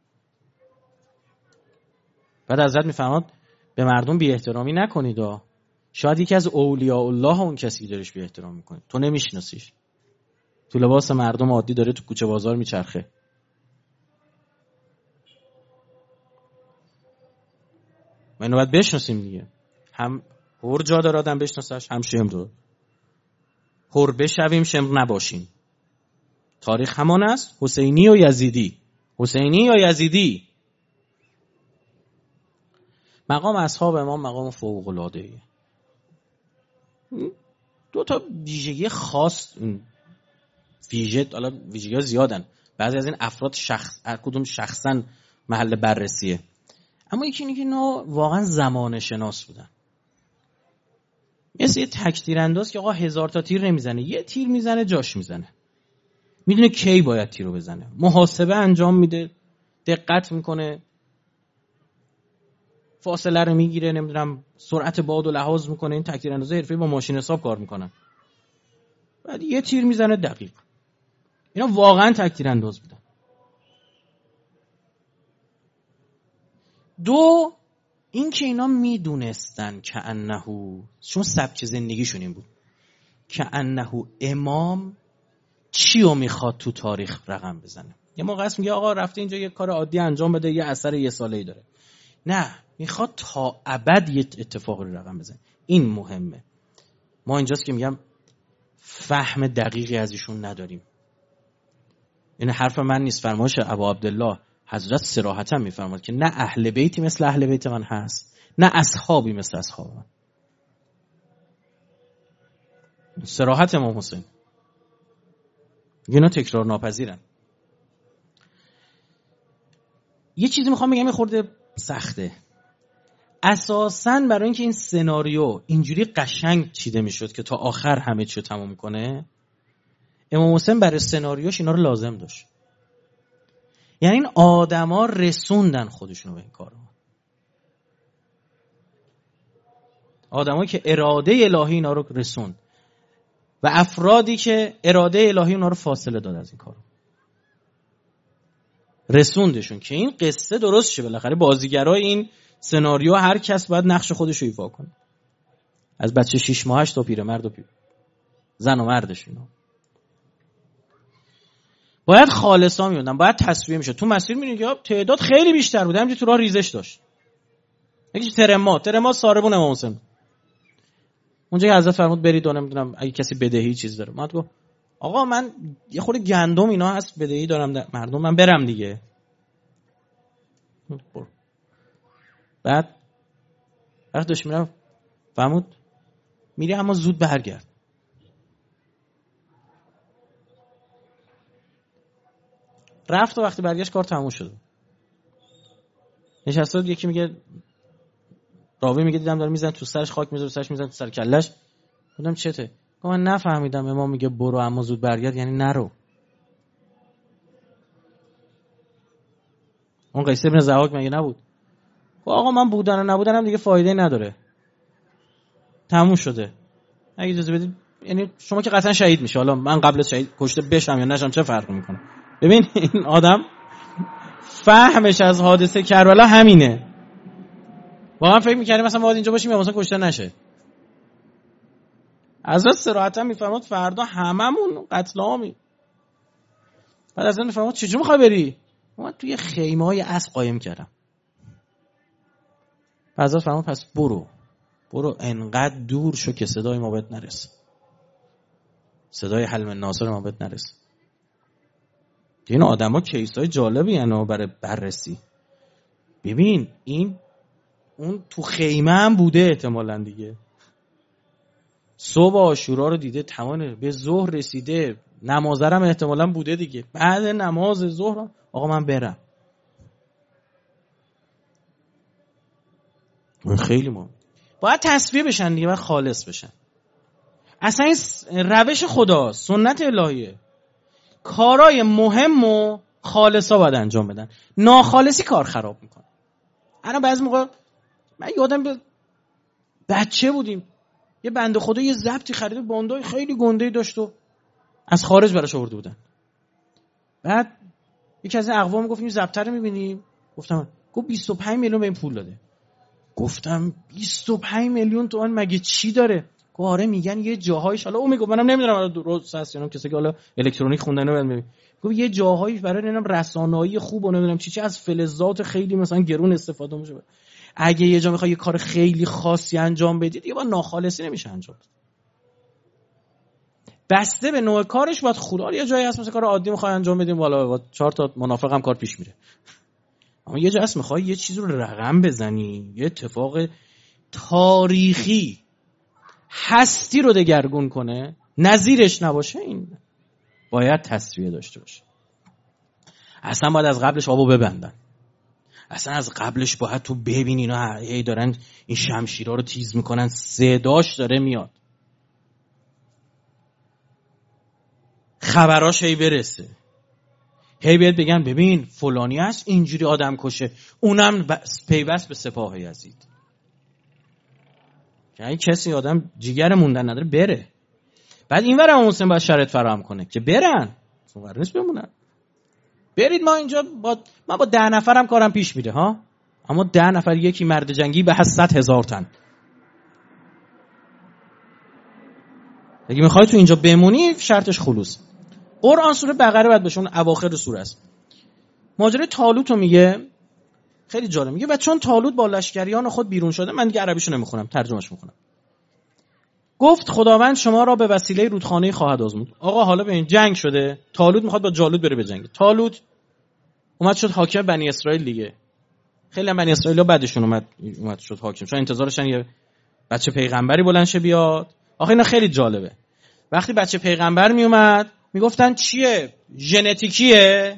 A: بعد حضرت میفرماد به مردم بی احترامی نکنید، شاید یکی از اولیاء الله اون کسی دارش بی احترام میکنه، تو نمیشناسیش، تو لباس مردم عادی داره تو کوچه بازار میچرخه. ما اینو باید بشناسیم دیگه، هم هر جا داره آدم بشناسش، هم شمر داره. هر بشویم شمر نباشیم. تاریخ همان است، حسینی و یزیدی، حسینی یا یزیدی. مقام اصحاب امام مقام فوق العاده ایه. دو تا ویژگی خاص، ویژگی‌ها زیادن، بعضی از این افراد هر کدوم شخصا محل بررسیه، اما یکی اینه که اینا واقعا زمان شناس بودن. مثل یه تک‌تیر انداز که آقا 1000 تا تیر نمیزنه، یه تیر میزنه جاش میزنه، میدونه کی باید تیرو بزنه، محاسبه انجام میده، دقت میکنه، فاصله رو میگیره، نمیدونم سرعت باد و لحاظ میکنه. این تک‌تیر اندازه حرفه‌ای با ماشین حساب کار میکنن، بعد یه تیر میزنه دقیق. اینا واقعا تک‌تیر انداز بودن. دو، این که اینا میدونستن که انه، چون سبک زندگیشون این بود، که انه امام چی رو میخواد تو تاریخ رقم بزنه. یه موقع هست میگه آقا رفته اینجا یه کار عادی انجام بده، یه اثر یه ساله‌ای داره. نه، میخواد تا ابد یه اتفاقی رو رقم بزنه. این مهمه. ما اینجاست که میگم فهم دقیقی از ایشون نداریم. این حرف من نیست، فرمایش ابا عبدالله حضرت صراحتا میفرماد که نه اهل بیتی مثل اهل بیت من هست، نه اصحابی مثل اصحاب من. صراحت امام حسین اینا تکرار ناپذیرن. یه چیزی میخوام بگم، یه خورده سخته. اساساً برای اینکه این سناریو اینجوری قشنگ چیده میشد که تا آخر همه چیو تموم کنه، امام حسین برای سناریوش اینا رو لازم داشت. یعنی این آدما رسوندن خودشونو به این کارو. آدمایی که اراده الهی اینا رو رسوند و افرادی که اراده الهی اونا رو فاصله داد از این کار، رسوندشون که این قصه درست شه. بالاخره بازیگرای این سناریو هر کس باید نقش خودش رو ایفا کنه، از بچه 6 ماهش تا پیرمرد و زن و مردش. اینا باید خالصا میوندن، باید تصفیه میشه. تو مسیر میبینید که تعداد خیلی بیشتر بود، همینجوری تو راه ریزش داشت. یکی ترما ساربون امام حسین. اونجا که حضرت فرمود برید و نمیدونم اگه کسی بدهی چیز داره، من گفتم آقا من یه خورده گندم اینا هست بدهی دارم مردم، من برم دیگه. بعد وقت داشت میرم فرمود میری اما زود برگرد. رفت و وقتی برگشت کار تموم شد. نشسته بود، یکی میگه راوی میگه دیدم داره میزنه تو سرش، خاک میذاره سرش، میزنه تو سر کلش. گفتم چته؟ گفت من نفهمیدم. امام میگه برو اما زود برگرد یعنی نرو. اون قیس ابن ضحاک مگه نبود؟ گفت آقا من بودن و نبودنم دیگه فایده نداره، تموم شده. اگه اجازه بدید، یعنی شما که قطعا شهید میشه، حالا من قبل از شهید کشته بشم یا نشم چه فرقی میکنه؟ ببین این آدم فهمش از حادثه کربلا همینه. واقعا فکر می‌کردیم مثلا باید اینجا باشیم یا مثلا کشته نشه. حضرت صراحتا میفرماد فردا هممون قتل عامی. بعد از اون میفرماد چجوری می‌خوای بری؟ من توی خیمه‌های اسب قایم کردم. حضرت فرمود پس برو انقدر دور شو که صدای ما بهت نرسه، صدای حلم ناصر ما بهت نرسه. این آدما کیسای جالبی انا برای بررسی. ببین این اون تو خیمه هم بوده احتمالاً دیگه، صبح عاشورا رو دیده، تمام به ظهر رسیده، نمازرم احتمالاً بوده دیگه. بعد نماز ظهر آقا من برم. خیلی مهم باید تصفیه بشن دیگه، باید خالص بشن. اصلا این روش خدا، سنت الهیه. کارای مهم و خالصا باید انجام بدن، ناخالصی کار خراب میکنه. انا بعضی موقع من یادم بچه بودیم یه بنده خدا یه ضبطی خریده، باندای خیلی گنده‌ای داشت و از خارج براش آورده بودن. بعد یکی از این اقوام گفت این ضبط رو می‌بینی؟ گفتم. گفت 25 میلیون به این پول داده. گفتم 25 میلیون تومان مگه چی داره؟ گفت آره میگن یه جاهایش، حالا اون میگه منم نمیدونم درست هست یا نه، کسی که حالا الکترونیک خوندنه بعد میگه. گفت یه جاهایی برای نمیدونم رسانه‌ای خوب و نمیدونم چی از فلزات خیلی مثلا گرون استفاده میشه. اگه یه جا میخوای یه کار خیلی خاصی انجام بدی دیگه با ناخالصی نمیشه انجام بده. بسته به نوع کارش باید خدا یه جایی هست مثلا کار عادی میخوای انجام بدیم والا با 4 تا منافق هم کار پیش میره. اما یه جایی هست میخوای یه چیزی رو رقم بزنی، یه اتفاق تاریخی هستی رو دگرگون کنه، نظیرش نباشه، این باید تصفیه داشته باشه. اصلا باید از قبلش آبو ببندن. اصلا از قبلش باید تو ببین اینا هی دارن این شمشیرها رو تیز میکنن، صداش داره میاد، خبراش هی برسه، هی بیاد بگن ببین فلانی هست اینجوری آدم کشه، اونم پیوست به سپاه یزید. یعنی کسی آدم جیگر موندن نداره بره. بعد این ورم حسین باید شرط فراهم کنه که برن، اونور نیست بمونن. برید ما اینجا من با 10 نفرم کارم پیش میره ها. اما 10 نفر یکی مرد جنگی به 100,000 تن. اگه میخوای تو اینجا بمونی شرطش خلوص. قرآن سوره بقره باید بشه، اون اواخر سوره است. ماجرای طالوت رو میگه، خیلی جالب میگه و چون طالوت با لشکریان خود بیرون شده، من دیگه عربیشو نمیخونم، ترجمهش میکنم. گفت خداوند شما را به وسیله رودخانه خواهد آزمود. آقا حالا به این جنگ شده، طالوت میخواد با جالوت بره به جنگ. طالوت اومد شد حاکم بنی اسرائیل دیگه. خیلی هم بنی اسرائیل بعدشون اومد شد حاکم، چون انتظارشن یه بچه پیغمبری بلند شه بیاد. آخه اینا خیلی جالبه. وقتی بچه پیغمبر می اومد میگفتن چیه؟ ژنتیکیه؟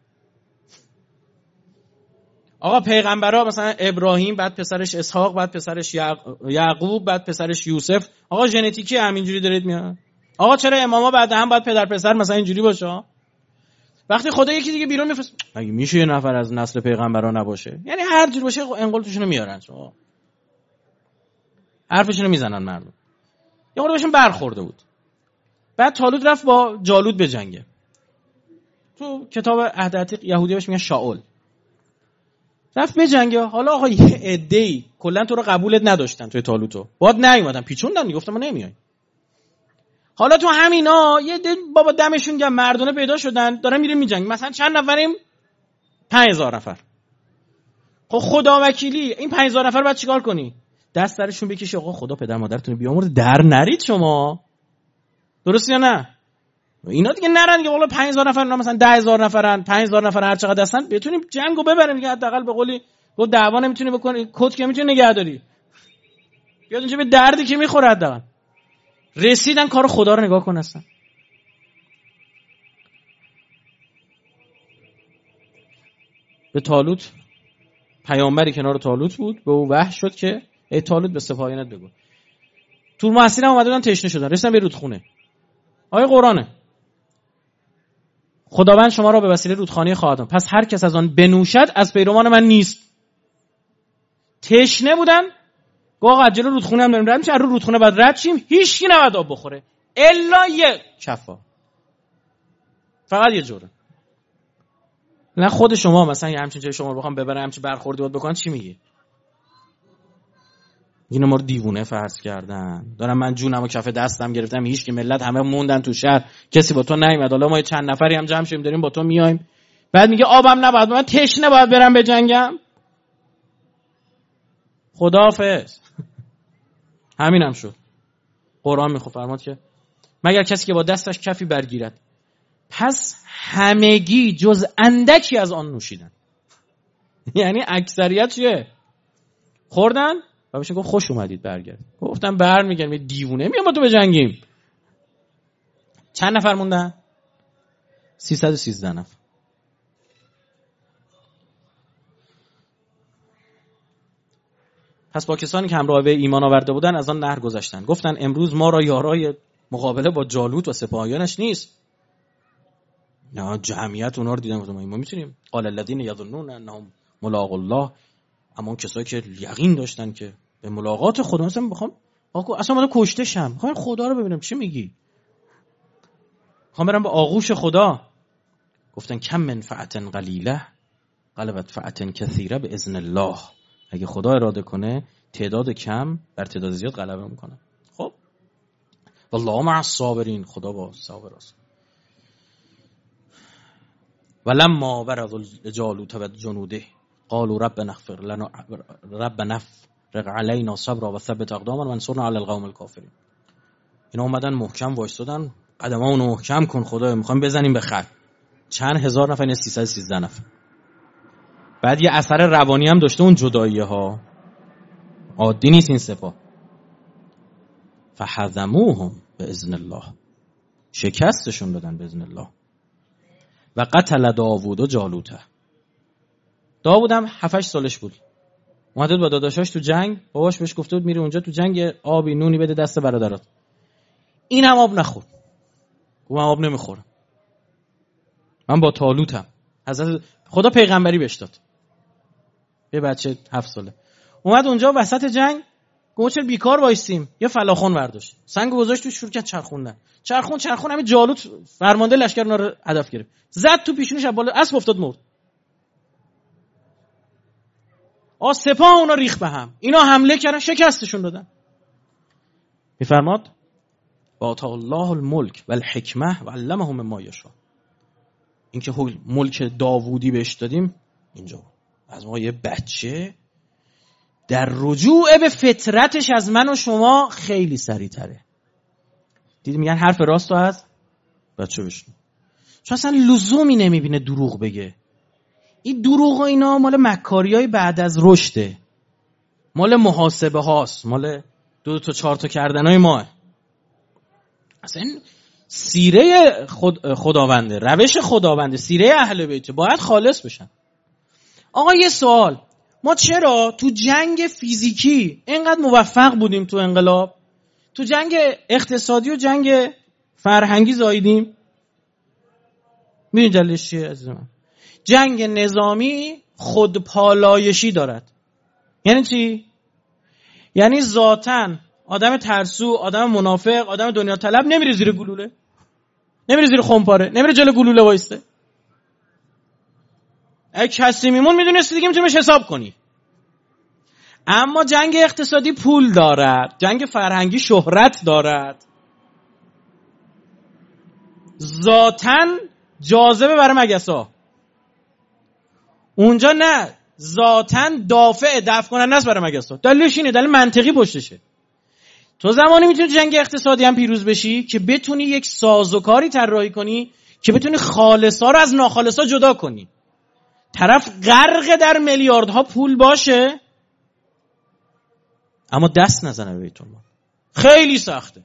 A: آقا پیغمبرها مثلا ابراهیم، بعد پسرش اسحاق، بعد پسرش یعقوب، بعد پسرش یوسف. آقا ژنتیکی همینجوری دارید میاد؟ آقا چرا اماما بعد هم باید پدر پسر مثلا اینجوری باشه؟ وقتی خدا یکی دیگه بیرون میفرسته، مگه میشه یه نفر از نسل پیغمبرا نباشه؟ یعنی هر جور باشه انقلتشون رو میارن، شما حرفشون رو میزنن مردم. یه خورده بهشون برخورده بود. بعد طالوت رفت با جالوت به جنگه. تو کتاب عهد عتیق یهودی بهش میگن شاول. رفت به جنگه. حالا آقا یه عده‌ای کلا تو رو قبولت نداشتن توی طالوتو، باید نیومدن، پیچوندن، گفتم ما نمیایم. حالا تو همینا یه بابا دمشون گرم مردونه پیدا شدن، دارن میرن میجنگ. مثلا چند نفریم؟ 5000 نفر. خب خدا وکیلی این 5000 نفر بعد چیکار کنی؟ دست درشون بکشی آقا خدا پدر مادرتون رو بیامرزه در نرید شما. درست یا نه؟ اینا دیگه نرن که والا 5000 نفر، مثلا 10000 نفرن، 5000 نفر هر چقدر هستن، بتونیم جنگو ببریم دیگه. حداقل به قولی گفت دعوا نمیتونی بکنی، کد که میتونی نگهداری. بیاد اونجا به دردی که میخوره. حداقل رسیدن کار خدا رو نگاه کن. هستن به طالوت، پیامبری کنار طالوت بود، به او وحی شد که ای طالوت به سپاهیانت بگو. تور مسیر هم اومدن تشنه شدن، رسیدن به رودخونه. آیه قرآنه، خداوند شما را به وسیله رودخانه خواهد آمد، پس هر کس از آن بنوشد از پیروان من نیست. تشنه بودن، گفت آقا جلو رودخونه هم داریم رد میشه، رو رودخونه بعد رد شیم، هیچ کی نباید آب بخوره الا یه کفا، فقط یه جوره. نه خود شما مثلا یه همچین جای شما رو بخوام ببرم همچین برخوردی باید بکنن، چی میگی؟ اینو ما رو دیوونه فرض کردن. دارم من جونمو کف دستم گرفتم، هیچ کی، ملت همه موندن تو شهر، کسی با تو نیومد. حالا ما چند نفری هم جمع شدیم داریم با تو میایم، بعد میگه آبم نباید، من تشنه باید برم به جنگم. خداحافظ. همینم شد. قرآن میفرماد که مگر کسی که با دستش کفی برگیرد، پس همگی جز اندکی از آن نوشیدن. یعنی اکثریت چیه؟ خوردن و بهش گفت خوش اومدید برگرد. گفتم برمیگردم، یه دیوونه میام با تو بجنگیم. چند نفر موندن؟ 313 نفر. پس با کسانی که همراه به ایمان آورده بودن از آن نهر گذشتن. گفتن امروز ما را یارای مقابله با جالوت و سپاهیانش نیست. نه جمعیت اونا رو دیدن، گفتم ما میتونیم. قال الذين يظنون انهم ملاقو الله، اما اون کسایی که یقین داشتن که به ملاقات خدا، مثلا میخوام اصلا من کشته شم، میخوام خدا رو ببینم، چی میگی؟ میخوام برم به آغوش خدا. گفتن کم من فئة قلیله غلبت فئة کثیره باذن الله. اگه خدا اراده کنه تعداد کم بر تعداد زیاد غلبه میکنه. خب والله مع الصابرین، خدا با صابراست. ولما برز جالوت و جنوده قالوا ربنا اغفر لنا ربنا افرغ علينا صبرا وثبت اقدامنا وانصرنا على القوم الكافرين. اینا اومدن محکم وایسادن، قدمامونو محکم کن خدایا، میخوایم بزنیم به خط. چند هزار نفر؟ 313 نفر. بعد یه اثر روانی هم داشته اون جداییه ها، عادی نیست این سپاه. فهزموهم باذن الله، شکستشون دادن باذن الله. و قتل داوود و جالوته. داوود هم 7-8 سالش بود، اومده با داداشاش تو جنگ، باباش بهش گفته بود میری اونجا تو جنگ آبی نونی بده دست برادرات. این هم آب نخورد، گفت من آب نمیخورم، من با طالوتم. حضرت خدا پیغمبری بهش داد، یه بچه 7 ساله اومد اونجا وسط جنگ، گفت چرا بیکار وایسیم؟ یه فلاخون برداشت، سنگ گذاشت تو شروع کرد چرخوندن، چرخون همین جالوت فرمانده لشکر اونا رو هدف گرفت، زد تو پیشونیش، بالا اسب افتاد مرد. سپاه اونا ریخ به هم، اینا حمله کردن شکستشون دادن. میفرماد آتا الله الملک و الحکمه و علمه مما یشاء. این که ملک داوودی بهش دادیم اینجا از ما یه بچه در رجوع به فطرتش از من و شما خیلی سریع‌تره. دیدی میگن حرف راستو از بچه بشنو، چون اصلا لزومی نمیبینه دروغ بگه. این دروغ و اینا مال مکاریای بعد از رشده، مال محاسبه هاست، مال 2 تا 4 تا کردنای ماه. اصلا سیره خداونده، روش خداونده، سیره اهل بیت باید خالص بشن. آقا یه سوال، ما چرا تو جنگ فیزیکی اینقدر موفق بودیم، تو انقلاب، تو جنگ اقتصادی و جنگ فرهنگی زاییدیم؟ میدونی دلیلش چیه عزیز من؟ جنگ نظامی خودپالایشی دارد. یعنی چی؟ یعنی ذاتاً آدم ترسو، آدم منافق، آدم دنیا طلب نمیره زیر گلوله، نمیره زیر خمپاره، نمیره جلو گلوله وایسته. اگه کسی میمون میدونستی دیگه میتونی بهش حساب کنی. اما جنگ اقتصادی پول دارد، جنگ فرهنگی شهرت دارد، ذاتاً جاذبه برای مگسا. اونجا نه، ذاتاً دفع کننده است برای مگسا. دلیلش اینه، دلیل منطقی پشتشه. تو زمانی میتونی جنگ اقتصادی هم پیروز بشی که بتونی یک سازوکاری طراحی کنی که بتونی خالصا رو از ناخالصا جدا کنی. طرف غرق در میلیاردها پول باشه اما دست نزنه به بیت المال. خیلی سخته.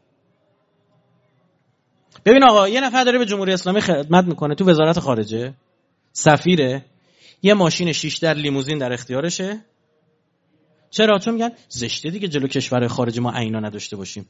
A: ببین آقا، یه نفر داره به جمهوری اسلامی خدمت میکنه تو وزارت خارجه، سفیره، یه ماشین 6 در لیموزین در اختیارشه. چرا؟ چون میگن زشته دیگه جلو کشور خارجی ما عینا نداشته باشیم.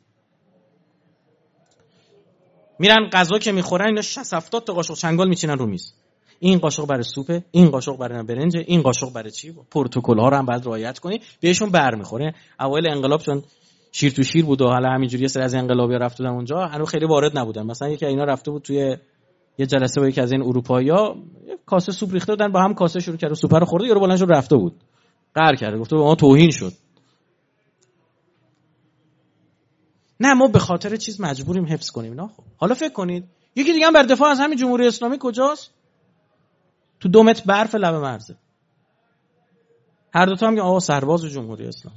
A: میرن غذا که میخورن اینا 60-70 تا قاشق چنگال میچینن رو میز. این قاشق برای سوپه، این قاشق برای برنج، این قاشق برای چی؟ پروتکل ها رو هم باید رعایت کنی. بهشون برمیخوره. اوایل انقلاب چون شیر تو شیر بود و حالا همینجوری یه سری از انقلابی‌ها رفته بودن اونجا، هنوز خیلی وارد نبودن. مثلا یکی اینا رفته بود توی یه جلسه با یکی از این اروپایی‌ها، کاسه سوپ ریخته بودن، با هم کاسه شروع کرد، سوپ رو خورده، یارو بلند شد رفته بود. قهر کرده، گفته به ما توهین شد. نه، ما به خاطر چیز مجبوریم حفظ کنیم. نه خب حالا فکر کنید یکی دیگه هم بر دفاع از همین جمهوری اسلامی کجاست؟ تو 2 متر برف لب مرزه. هر دو تا هم میگن آقا سرباز جمهوری اسلامی.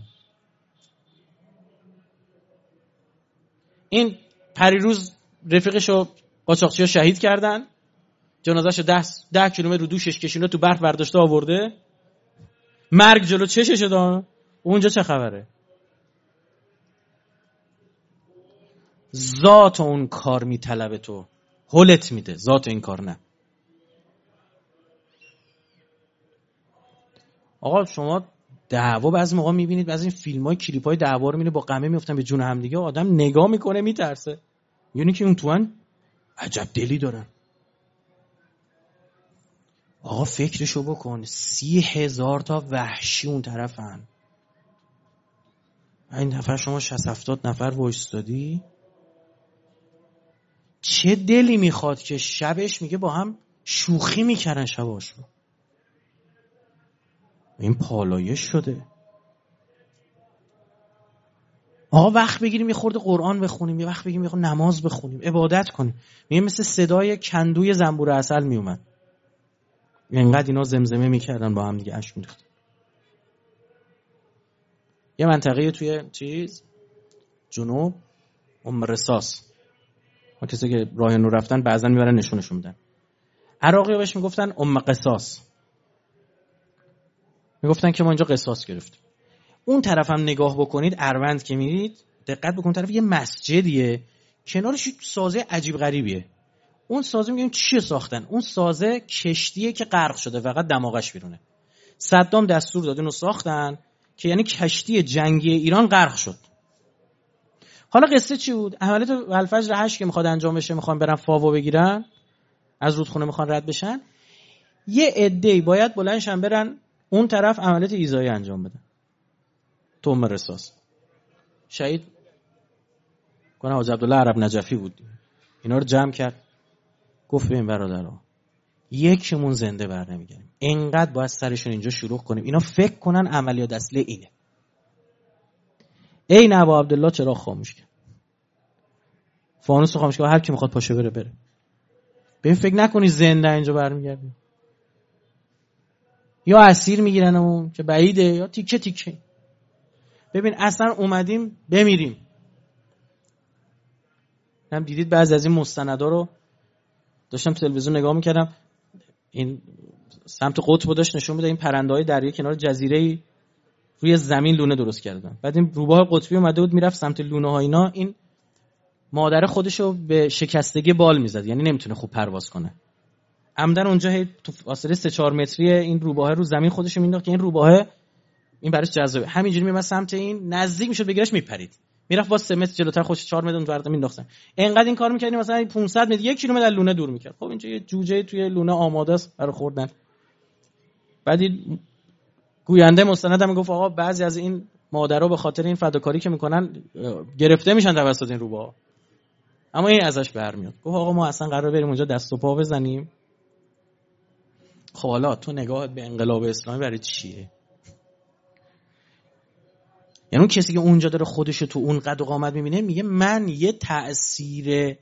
A: این پریروز رفیقشو قاچاقچی‌ها شهید کردن، جنازه‌شو 10 کیلومتر رو دوشش کشیده تو برف برداشته آورده، مرگ جلو چشش داد. اونجا چه خبره؟ ذات اون کار میطلبه، تو هولت میده، ذات این کار نه. آقا شما دعوا بعضی موقع میبینید، بعضی این فیلم‌های کلیپ‌های دعوا رو میبینید با قمه میافتن به جون هم دیگه، آدم نگاه میکنه میترسه. یعنی که اون توان عجب دلی دارن. آقا فکرشو بکن، 30,000 تا وحشی اون طرفن. این نفر شما 60-70 نفر وایستادی، چه دلی میخواد که شبش میگه با هم شوخی میکردن شباشو. این پالایش شده. آقا وقت بگیریم یه خورده قرآن بخونیم، یه وقت بگیریم یه خورده نماز بخونیم، عبادت کنیم. میگه مثل صدای کندوی زنبور عسل میومد. اینقدر اینا زمزمه میکردن با هم دیگه، اشک میریختن. یه منطقه توی جنوب رساس، ما کسی که راه نور رفتن بعضن میبرن نشونشون میدن. عراقی‌ها بهش میگفتن قصاص، میگفتن که ما اینجا قصاص گرفتیم. اون طرف هم نگاه بکنید، اروند که میرید دقت بکنید، طرف یه مسجدیه، کنارش سازه عجیب غریبیه. اون سازه میگیم چیه ساختن؟ اون سازه کشتیه که غرق شده، فقط دماغش بیرونه. صدام دستور داد اینو ساختن که یعنی کشتی جنگی ایران غرق شد. حالا قصه چی بود؟ عملیات الفجر 8 که میخواد انجام بشه، میخوان برن فاو بگیرن، از رودخونه میخوان رد بشن، یه عده‌ای باید بلندشن برن اون طرف عملیات ایذایی انجام بدن. تو رساس شهید کنه حاج عبدالله عرب نجفی بود. اینا رو جمع کرد، گفت ببین برادرها، یکمون زنده بر نمیگردیم. اینقدر باید سرشون اینجا شروع کنیم اینا فکر کنن عملیات اصلی اینه. این ابا عبدالله چراغ خاموش کرد، فانوس خاموش کرد، هر کی میخواد پاشه بره. ببین فکر نکنی زنده اینجا برمیگردیم، یا اسیر میگیرنمون که بعیده، یا تیکه تیکه. ببین اصلا اومدیم بمیریم. هم دیدید بعضی از این مستندا رو داشتم تلویزیون نگاه میکردم، این سمت قطب داشت نشون میده این پرنده‌های دریایی کنار جزیره روی زمین لونه درست کردن. بعد این روباه قطبی اومده بود میرفت سمت لونه ها اینا، این مادر خودشو به شکستگی بال میزد، یعنی نمیتونه خوب پرواز کنه. عمدن اونجا تو فاصله 3-4 متری این روباه رو زمین خودشو مینداخت که این روباه این براش جذابه. همینجوری میمد سمت این نزدیک میشد بگیرش میپرید، میرفت با 3 متر جلوتر خودش 4 متر اونورد مینداختن. اینقدر این کارو میکردیم مثلا 500 متر 1 کیلومتر از لونه دور میکرد. خب اینجا یه جوجه توی لونه آماده است برای خوردن. بعد گوینده مستند هم گفت آقا بعضی از این مادرها به خاطر این فداکاری که میکنن گرفته میشن توسط این روباه، اما این ازش برمیاد. گفت آقا ما اصلا قرار بریم اونجا دست و پا بزنیم. خب حالا تو نگاهت به انقلاب اسلامی برای چیه؟ یعنی اون کسی که اونجا داره خودشو تو اون قد و قامت میبینه میگه من یه تأثیر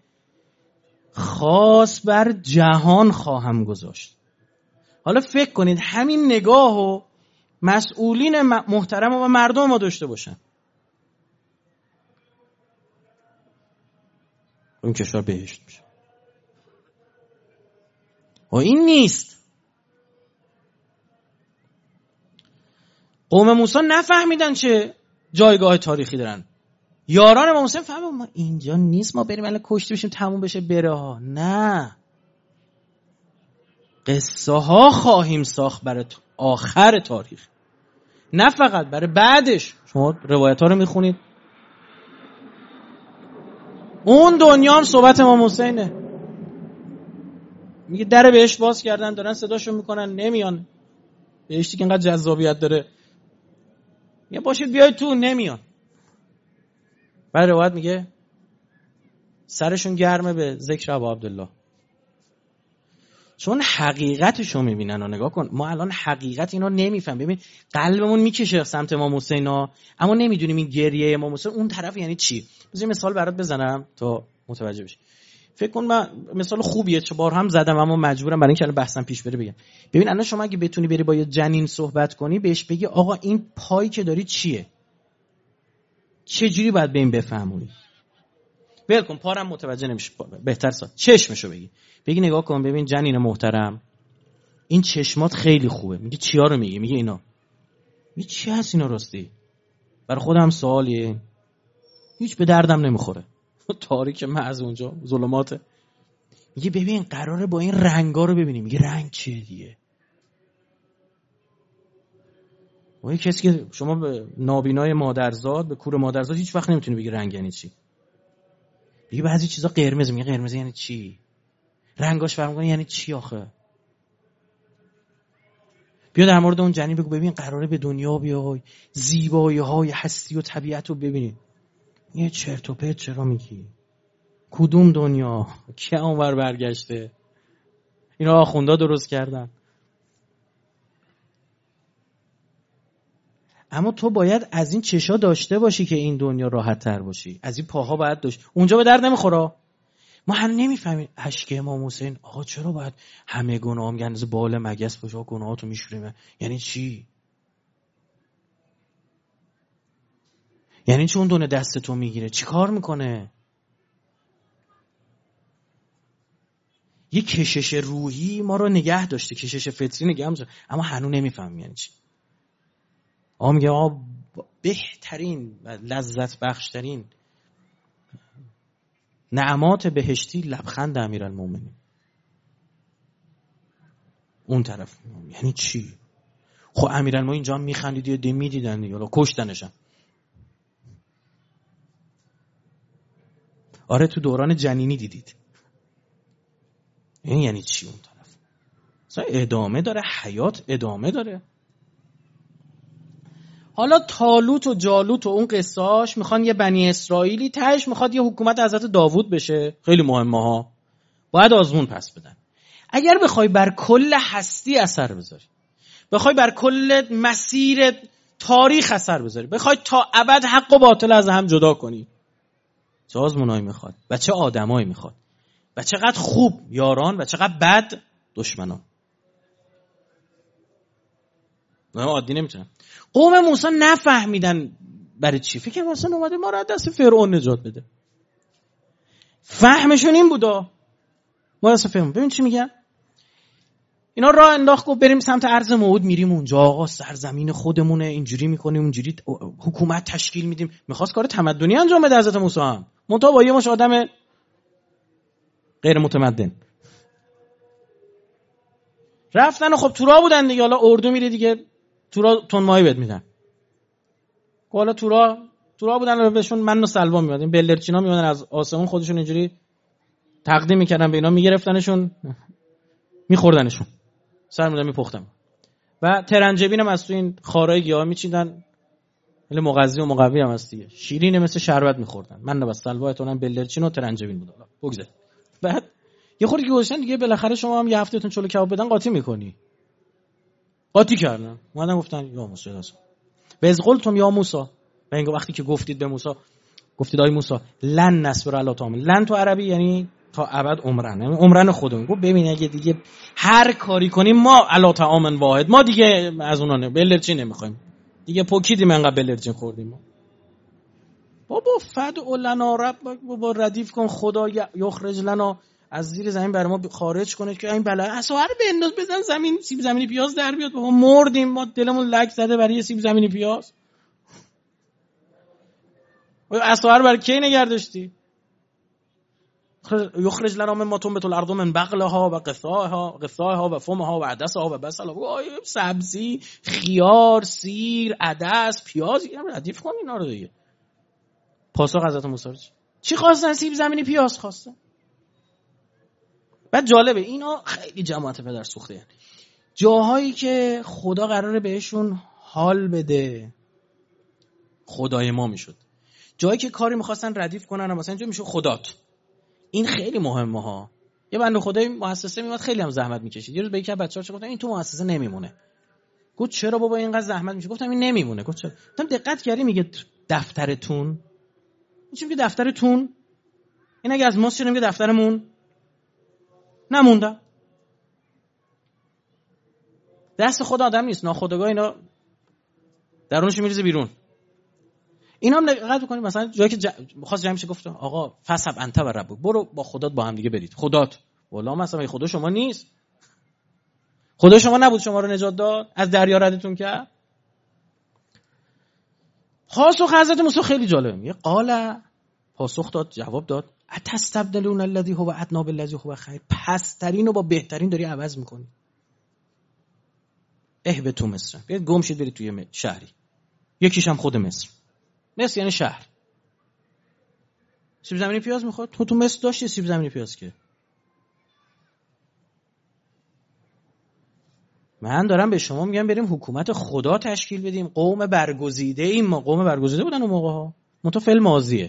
A: خاص بر جهان خواهم گذاشت. حالا فکر کنید همین نگاه و مسئولین محترم و مردم ما داشته باشن، اون کشور بهشت میشه. و این نیست. قوم موسی نفهمیدن چه جایگاه تاریخی دارن. یاران ما موسی فهمیدن ما اینجا نیست، ما بریم الان کشته بشیم تموم بشه بره ها. نه، قصه ها خواهیم ساخت برای آخر تاریخ، نه فقط برای بعدش. شما روایت ها رو میخونید، اون دنیا هم صحبت امام حسینه. میگه در بهشت باز کردن، دارن صداشو میکنن نمیان. بهشتی که اینقدر جذابیت داره، میگه باشید بیاید تو، نمیان. بعد روایت میگه سرشون گرمه به ذکر ابا عبدالله، چون حقیقتشو میبینن. و نگاه کن ما الان حقیقت اینا نمیفهم. ببین قلبمون میکشه سمت امام حسین اما نمیدونیم این گریه امام حسین اون طرف یعنی چی. بذار مثال برات بزنم تا متوجه بشی. فکر کن من مثال خوبیه، چه بار هم زدم اما مجبورم برای اینکه الان بحثم پیش بره بگم. ببین الان شما اگه بتونی بری با یه جنین صحبت کنی، بهش بگی آقا این پایی که داری چیه، چه جوری باید به این بفهمونی. ول کن پارم متوجه نمیشه، بهتر چشمشو بگی نگاه کن ببین جنین محترم، این چشمات خیلی خوبه. میگه چیا رو میگی؟ میگه اینا. میگه چی هست اینا؟ راستی برای خودم سوالیه، هیچ به دردم نمیخوره، تاریک محض اونجا ظلماته. میگه ببین قراره با این رنگا رو ببینیم. میگه رنگ چیه دیگه؟ و این کسی که شما به نابینای مادرزاد، به کور مادرزاد هیچ وقت نمیتونی بگی رنگ یعنی چی. میگه بعضی چیزا قرمز، میگه قرمز یعنی چی؟ رنگاش فرق میکنه یعنی چی آخه؟ بیا در مورد اون جنین بگو ببین قراره به دنیا بیای، زیبایی‌های هستی و طبیعت رو ببینی. یه چرت و پرت چرا میگی؟ کدوم دنیا؟ که اونور برگشته؟ اینا آخوندا درست کردن. اما تو باید از این چشا داشته باشی که این دنیا راحت تر باشی، از این پاها باید داشت. اونجا به درد نمیخوره. ما هم نمیفهمیم اشک امام حسین آقا چرا باید همه گناه هم گنز بال مگس باشه، گناهاتو میشوریم، یعنی چی؟ یعنی چون دونه دستتو میگیره چی کار میکنه؟ یه کشش روحی ما رو نگه داشته، کشش فطری نگه داشته، اما هنوز نمیفهمیم یعنی چی. آقا میگه آقا بهترین و لذت بخشترین نعمات بهشتی لبخند امیرالمومنین. اون طرف یعنی چی؟ خب امیرالمومنین اینجا میخندید یا دمی دیدن دیگه، حالا کشتنشن. آره تو دوران جنینی دیدید. این یعنی چی اون طرف؟ اصلا ادامه داره، حیات ادامه داره. حالا طالوت و جالوت و اون قصاش میخوان یه بنی اسرائیلی تهش میخواد یه حکومت حضرت داوود بشه. خیلی مهمه ها، باید آزمون پس بدن. اگر بخوای بر کل هستی اثر بذاری، بخوای بر کل مسیر تاریخ اثر بذاری، بخوای تا ابد حق و باطل از هم جدا کنی، چه آزمونایی میخواد و چه آدمایی میخواد و چقدر خوب یاران و چقدر بد دشمنان. نه عادی نمیتونن. قوم موسی نفهمیدن برای چی. فکر مثلا اومده ما را دست فرعون نجات بده. فهمشون این بودا. ما دست فرعون. ببین چی میگن؟ اینا راه انداخت گفت بریم سمت ارض موعود، میریم اونجا، آقا سرزمین خودمونه، اینجوری میکنیم، اونجوری حکومت تشکیل میدیم. میخواست کار تمدنی انجام بده حضرت موسی هم. منتها با یه مش آدم غیر متمدن. رفتن و خب تورا بودن دیگه، حالا اردو میره دیگه، تورا تون ماهی بهت میدن. حالا تورا بودن، بهشون من و سلوا میاد، این بلدرچینا میادن از آسمون خودشون اینجوری تقدیم میکردن به اینا، میگرفتنشون میخوردنشون، سر میدن میپختن و ترنجبین هم از تو این خارای گیاه میچیدن، ولی مغذی و مقوی هم هست دیگه، شیرین مثل شربت میخوردن. من و سلوایتون بلدرچین و ترنجبین بود. بگذار بعد یه خورده که گذاشتن دیگه، بالاخره شما هم یه هفتهتون چلو کباب بدن قاطی میکنی. قاطی کردن، اومدن گفتن یا موسی رسول و از قلتم یا موسی، و اینکه وقتی که گفتید به موسی، گفتید آی موسی لن نصبر علی طعام، لن تو عربی یعنی تا ابد عمرن، یعنی عمرن خودمون. گفت ببین اگه دیگه هر کاری کنیم ما علی طعام واحد، ما دیگه از اونها نه بلدرچین نمیخوایم دیگه، پوکیدیم انقدر بلدرچین خوردیم ما. بابا فدع لنا رب، بابا ردیف کن خدا یخرج لنا، از زیر زمین برای ما خارج کنه که این بلا اسوار بنداز بزن زمین، سیب زمینی پیاز در بیاد. بابا مردیم ما، دلمون لک زده برای سیب زمینی پیاز. اسوار برای کی نگه داشتی؟ یخرج لنا مما تنبت الارض من بقلها و قثائها و فومها و عدسها و بصلها، سبزی، خیار، سیر، عدس، پیاز، اینا ردیف کن اینا رو دیگه. پاسخ حضرت موسی چی خواستن؟ سیب زمینی پیاز خواستن. بعد جالبه اینا خیلی جماعت پدر سوخته هستن. جاهایی که خدا قراره بهشون حال بده خدای ما میشد، جایی که کاری میخواستن ردیف کنن مثلا اینجا میشه خدات. این خیلی مهمه ها. یه بنده خدای مؤسسه میاد خیلی هم زحمت میکشید. یه روز به یک بچه‌ها گفتم این تو مؤسسه نمیمونه. گفت چرا بابا اینقدر زحمت میشه؟ گفتم این نمیمونه. گفت چرا؟ گفتم دقت کردی میگه دفترتون، این چی میگه دفترتون؟ این اگه از ماست چرا میگه دفترمون؟ نمونده. دست خود آدم نیست، ناخودآگاه اینا درونش میریزه بیرون. اینا هم دقت کنید، مثلا جایی که خواست جمع شه گفت آقا فسب انت و ربک، برو با خدات با هم دیگه برید. خدات والله مثلا خدا شما نیست، خدا شما نبود شما رو نجات داد، از دریا ردتون کرد. پاسخ حضرت موسی خیلی جالبه، میگه قال، پاسخ داد، جواب داد اتستبدلون الذی هو ادنی بالذی هو خیر، پسترین رو با بهترین داری عوض میکنی. اهبطوا مصر، بیاید گم شید برید توی شهری، یکیش هم خود مصر. مصر یعنی شهر. سیب زمینی پیاز میخواد؟ تو مصر داشتی سیب زمینی پیاز که؟ من دارم به شما میگم بریم حکومت خدا تشکیل بدیم، قوم برگزیده ایم ما. قوم برگزیده بودن اون موقع ها، منتها فعل ماضیه.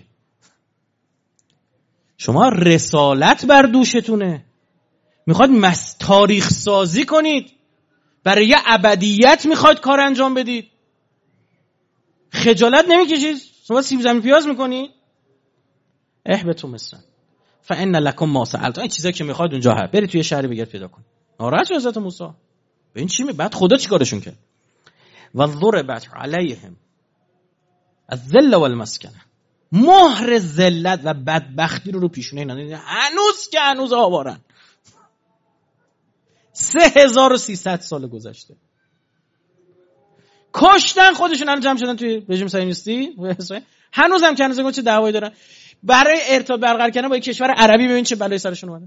A: شما رسالت بر دوشتونه، میخواد تاریخ سازی کنید، برای یه ابدیت میخواد کار انجام بدید. خجالت نمیکشید؟ شما سیب زمینی پیاز میکنی؟ اهبطوا مصر فان لکم ما سألتم، این چیزایی که میخواد اونجا هست، برید توی شهری بگید پیدا کن. ناراحت شد حضرت موسی. ببین چی بعد خدا چیکارشون کرد؟ و ضربت علیهم الذل والمسکنه، مهر ذلت و بدبختی رو پیشونه اینا. هنوز آوارن. 3300 سال گذشته کشتن خودشون، الان جمع شدن توی رژیم صهیونیستی، هنوز هم که هنوز چه دعوایی دارن برای ارتباط برقرار کردن با یک کشور عربی. ببین چه بلایی سرشون اومده.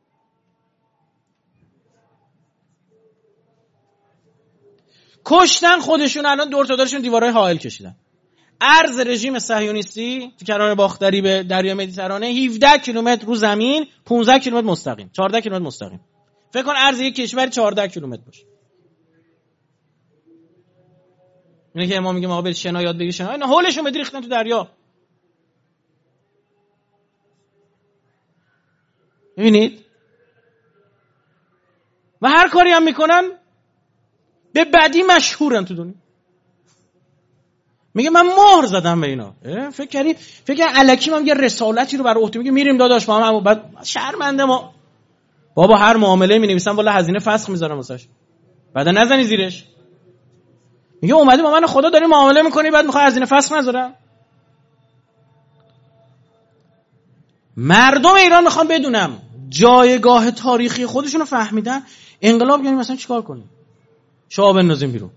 A: کشتن خودشون، الان دور تا دورشون دیوارهای حائل کشیدن. عرض رژیم صهیونیستی تو کنار باختری به دریا مدیترانه 17 کیلومتر رو زمین، 15 کیلومتر مستقیم، 14 کیلومتر مستقیم. فکر کن عرض یک کشور 14 کیلومتر باشه. اینه که امام میگه آقا برید شنا یاد بگیرید، شنا اینا هولشون بده ریختن تو دریا. ببینید و هر کاری هم میکنن به بدی مشهورن تو دنیا. میگه من مهر زدم به اینا. فکر الکی من یه رسالتی رو برای عهده میگه میریم داداش با هم، بعد شرمنده ما بابا هر معامله مینویسن والا هزینه فسخ میذارم واسش، بعدا نزنی زیرش. میگه اومدی با من خدا داری معامله میکنی بعد میخوای هزینه فسخ نذارم. مردم ایران میخوام بدونم جایگاه تاریخی خودشون رو فهمیدن. انقلاب یعنی مثلا چیکار کنیم؟ شاه بندازیم بیرون،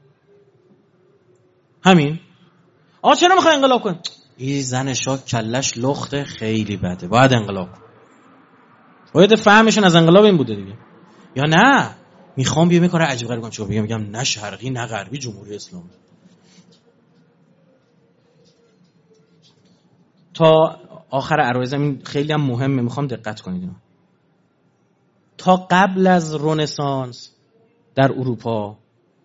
A: همین. آقا چرا میخوای انقلاب کنیم؟ این زن شاه کلش لخته خیلی بده، باید انقلاب کنیم. باید فهمشون از انقلاب این بوده دیگه. یا نه میخوام بیام کار عجیب غریب کنم، چون میگم نه شرقی نه غربی، جمهوری اسلامی. تا آخر عرایزم این خیلی هم مهمه، میخوام دقت کنید اینا. تا قبل از رنسانس در اروپا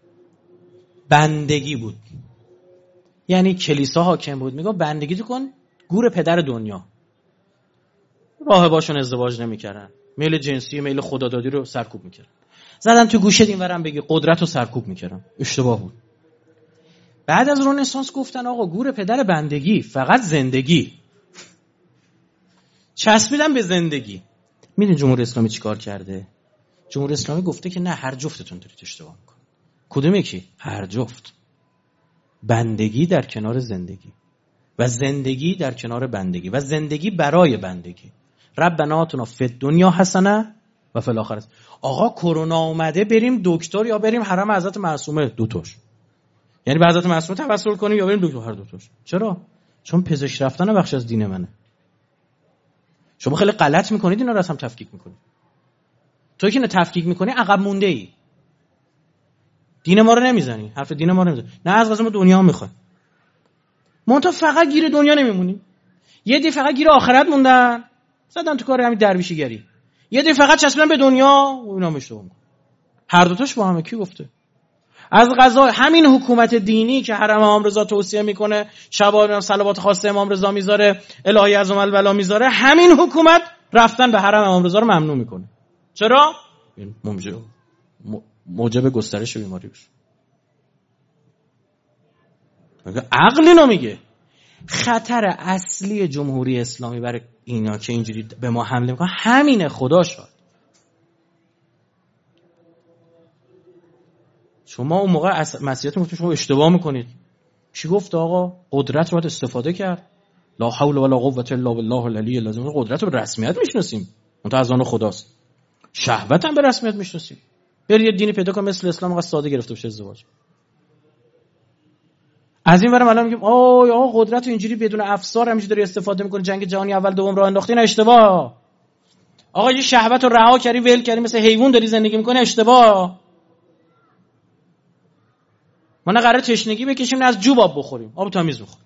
A: بندگی بود، یعنی کلیسا حاکم بود. میگم بندگی کن گور پدر دنیا. راهباشون ازدواج نمیکردن، میل جنسی میل خدادادی رو سرکوب میکردن. زدن تو گوشه اینورم بگی قدرت رو سرکوب میکردن، اشتباه بود. بعد از رنسانس گفتن آقا گور پدر بندگی، فقط زندگی. چسبیدن به زندگی. میدون جمهوری اسلامی چیکار کرده؟ جمهوری اسلامی گفته که نه هر جفتتون دارید اشتباه میکنید. کدوم یکی؟ هر جفت. بندگی در کنار زندگی و زندگی در کنار بندگی و زندگی برای بندگی. ربنا آتنا فی الدنیا حسنه و فی الاخره. آقا کرونا اومده بریم دکتر یا بریم حرم حضرت معصومه، دوتاش. یعنی به حضرت معصومه توسل کنیم یا بریم دکتر، هر دوتاش. چرا؟ چون پزشک رفتن بخش از دین منه. شما خیلی غلط میکنید اینا رو اصلا تفکیک میکنید. توی که نه تفکیک میکنی عقب مونده ای. دین ما رو نمیزنی، حرف دین ما رو نمیزنی. نه از قضا ما دنیا میخوایم. منتها فقط گیر دنیا نمیمونیم. یه دی فقط گیر آخرت موندن، زدن تو کار همین درویشیگری. یه دی فقط چسبیدن به دنیا و اینا اشتباه میکنن. هر دوتاش با همه کی گفته؟ از قضا همین حکومت دینی که حرم امام رضا توصیه میکنه، شبان صلوات خاصه امام رضا میذاره، الهی عظم الولا میذاره، همین حکومت رفتن به حرم امام رضا رو ممنوع میکنه. چرا؟ موجب گسترش بیماری بشه. عقل اینو میگه. خطر اصلی جمهوری اسلامی برای اینا که اینجوری به ما حمله میکنه همینه. خدا شاد شما اون موقع مسئولیت میگفتید شما اشتباه میکنید. چی گفت آقا؟ قدرت رو باید استفاده کرد. لا حول ولا قوة الا بالله العلی العظیم. قدرت رو به رسمیت میشناسیم، اون از آن خداست. شهوت هم به رسمیت میشناسیم. برید یه دینی پیدا کن مثل اسلام قصد ساده گرفته بشه ازدواج. از این ورم الان میگیم آقا قدرت رو اینجوری بدون افسار همینجوری داری استفاده میکنه، جنگ جهانی اول دوم راه انداختین، اشتباه. آقا یه شهوت رو رها کردی ول کردی مثل حیوان داری زندگی میکنی، اشتباه. ما نه قراره تشنگی بکشیم نه از جوب آب بخوریم، آب تمیز بخوریم.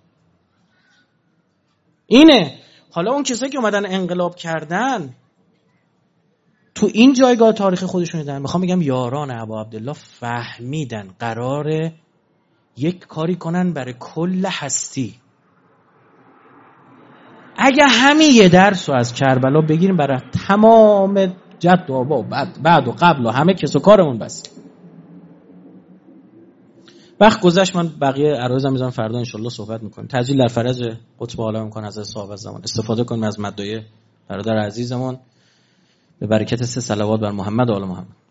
A: اینه. حالا اون کسایی که اومدن انقلاب کردن تو این جایگاه تاریخی خودشون دیدن، میخوام بگم یاران ابا عبدالله فهمیدن قراره یک کاری کنن برای کل هستی. اگه همین یه درس رو از کربلا بگیریم برای تمام جد و آبا و بعد و قبل و همه کس و کارمون بس. وقت گذشت، من بقیه عرایزم میذارم فردا انشالله صحبت میکنیم. تجلیل در فرج قطب عالم میکنه از صحابه زمان. استفاده کنیم از مدعی برادر عزیزمون به برکت 3 صلوات بر محمد و آل محمد.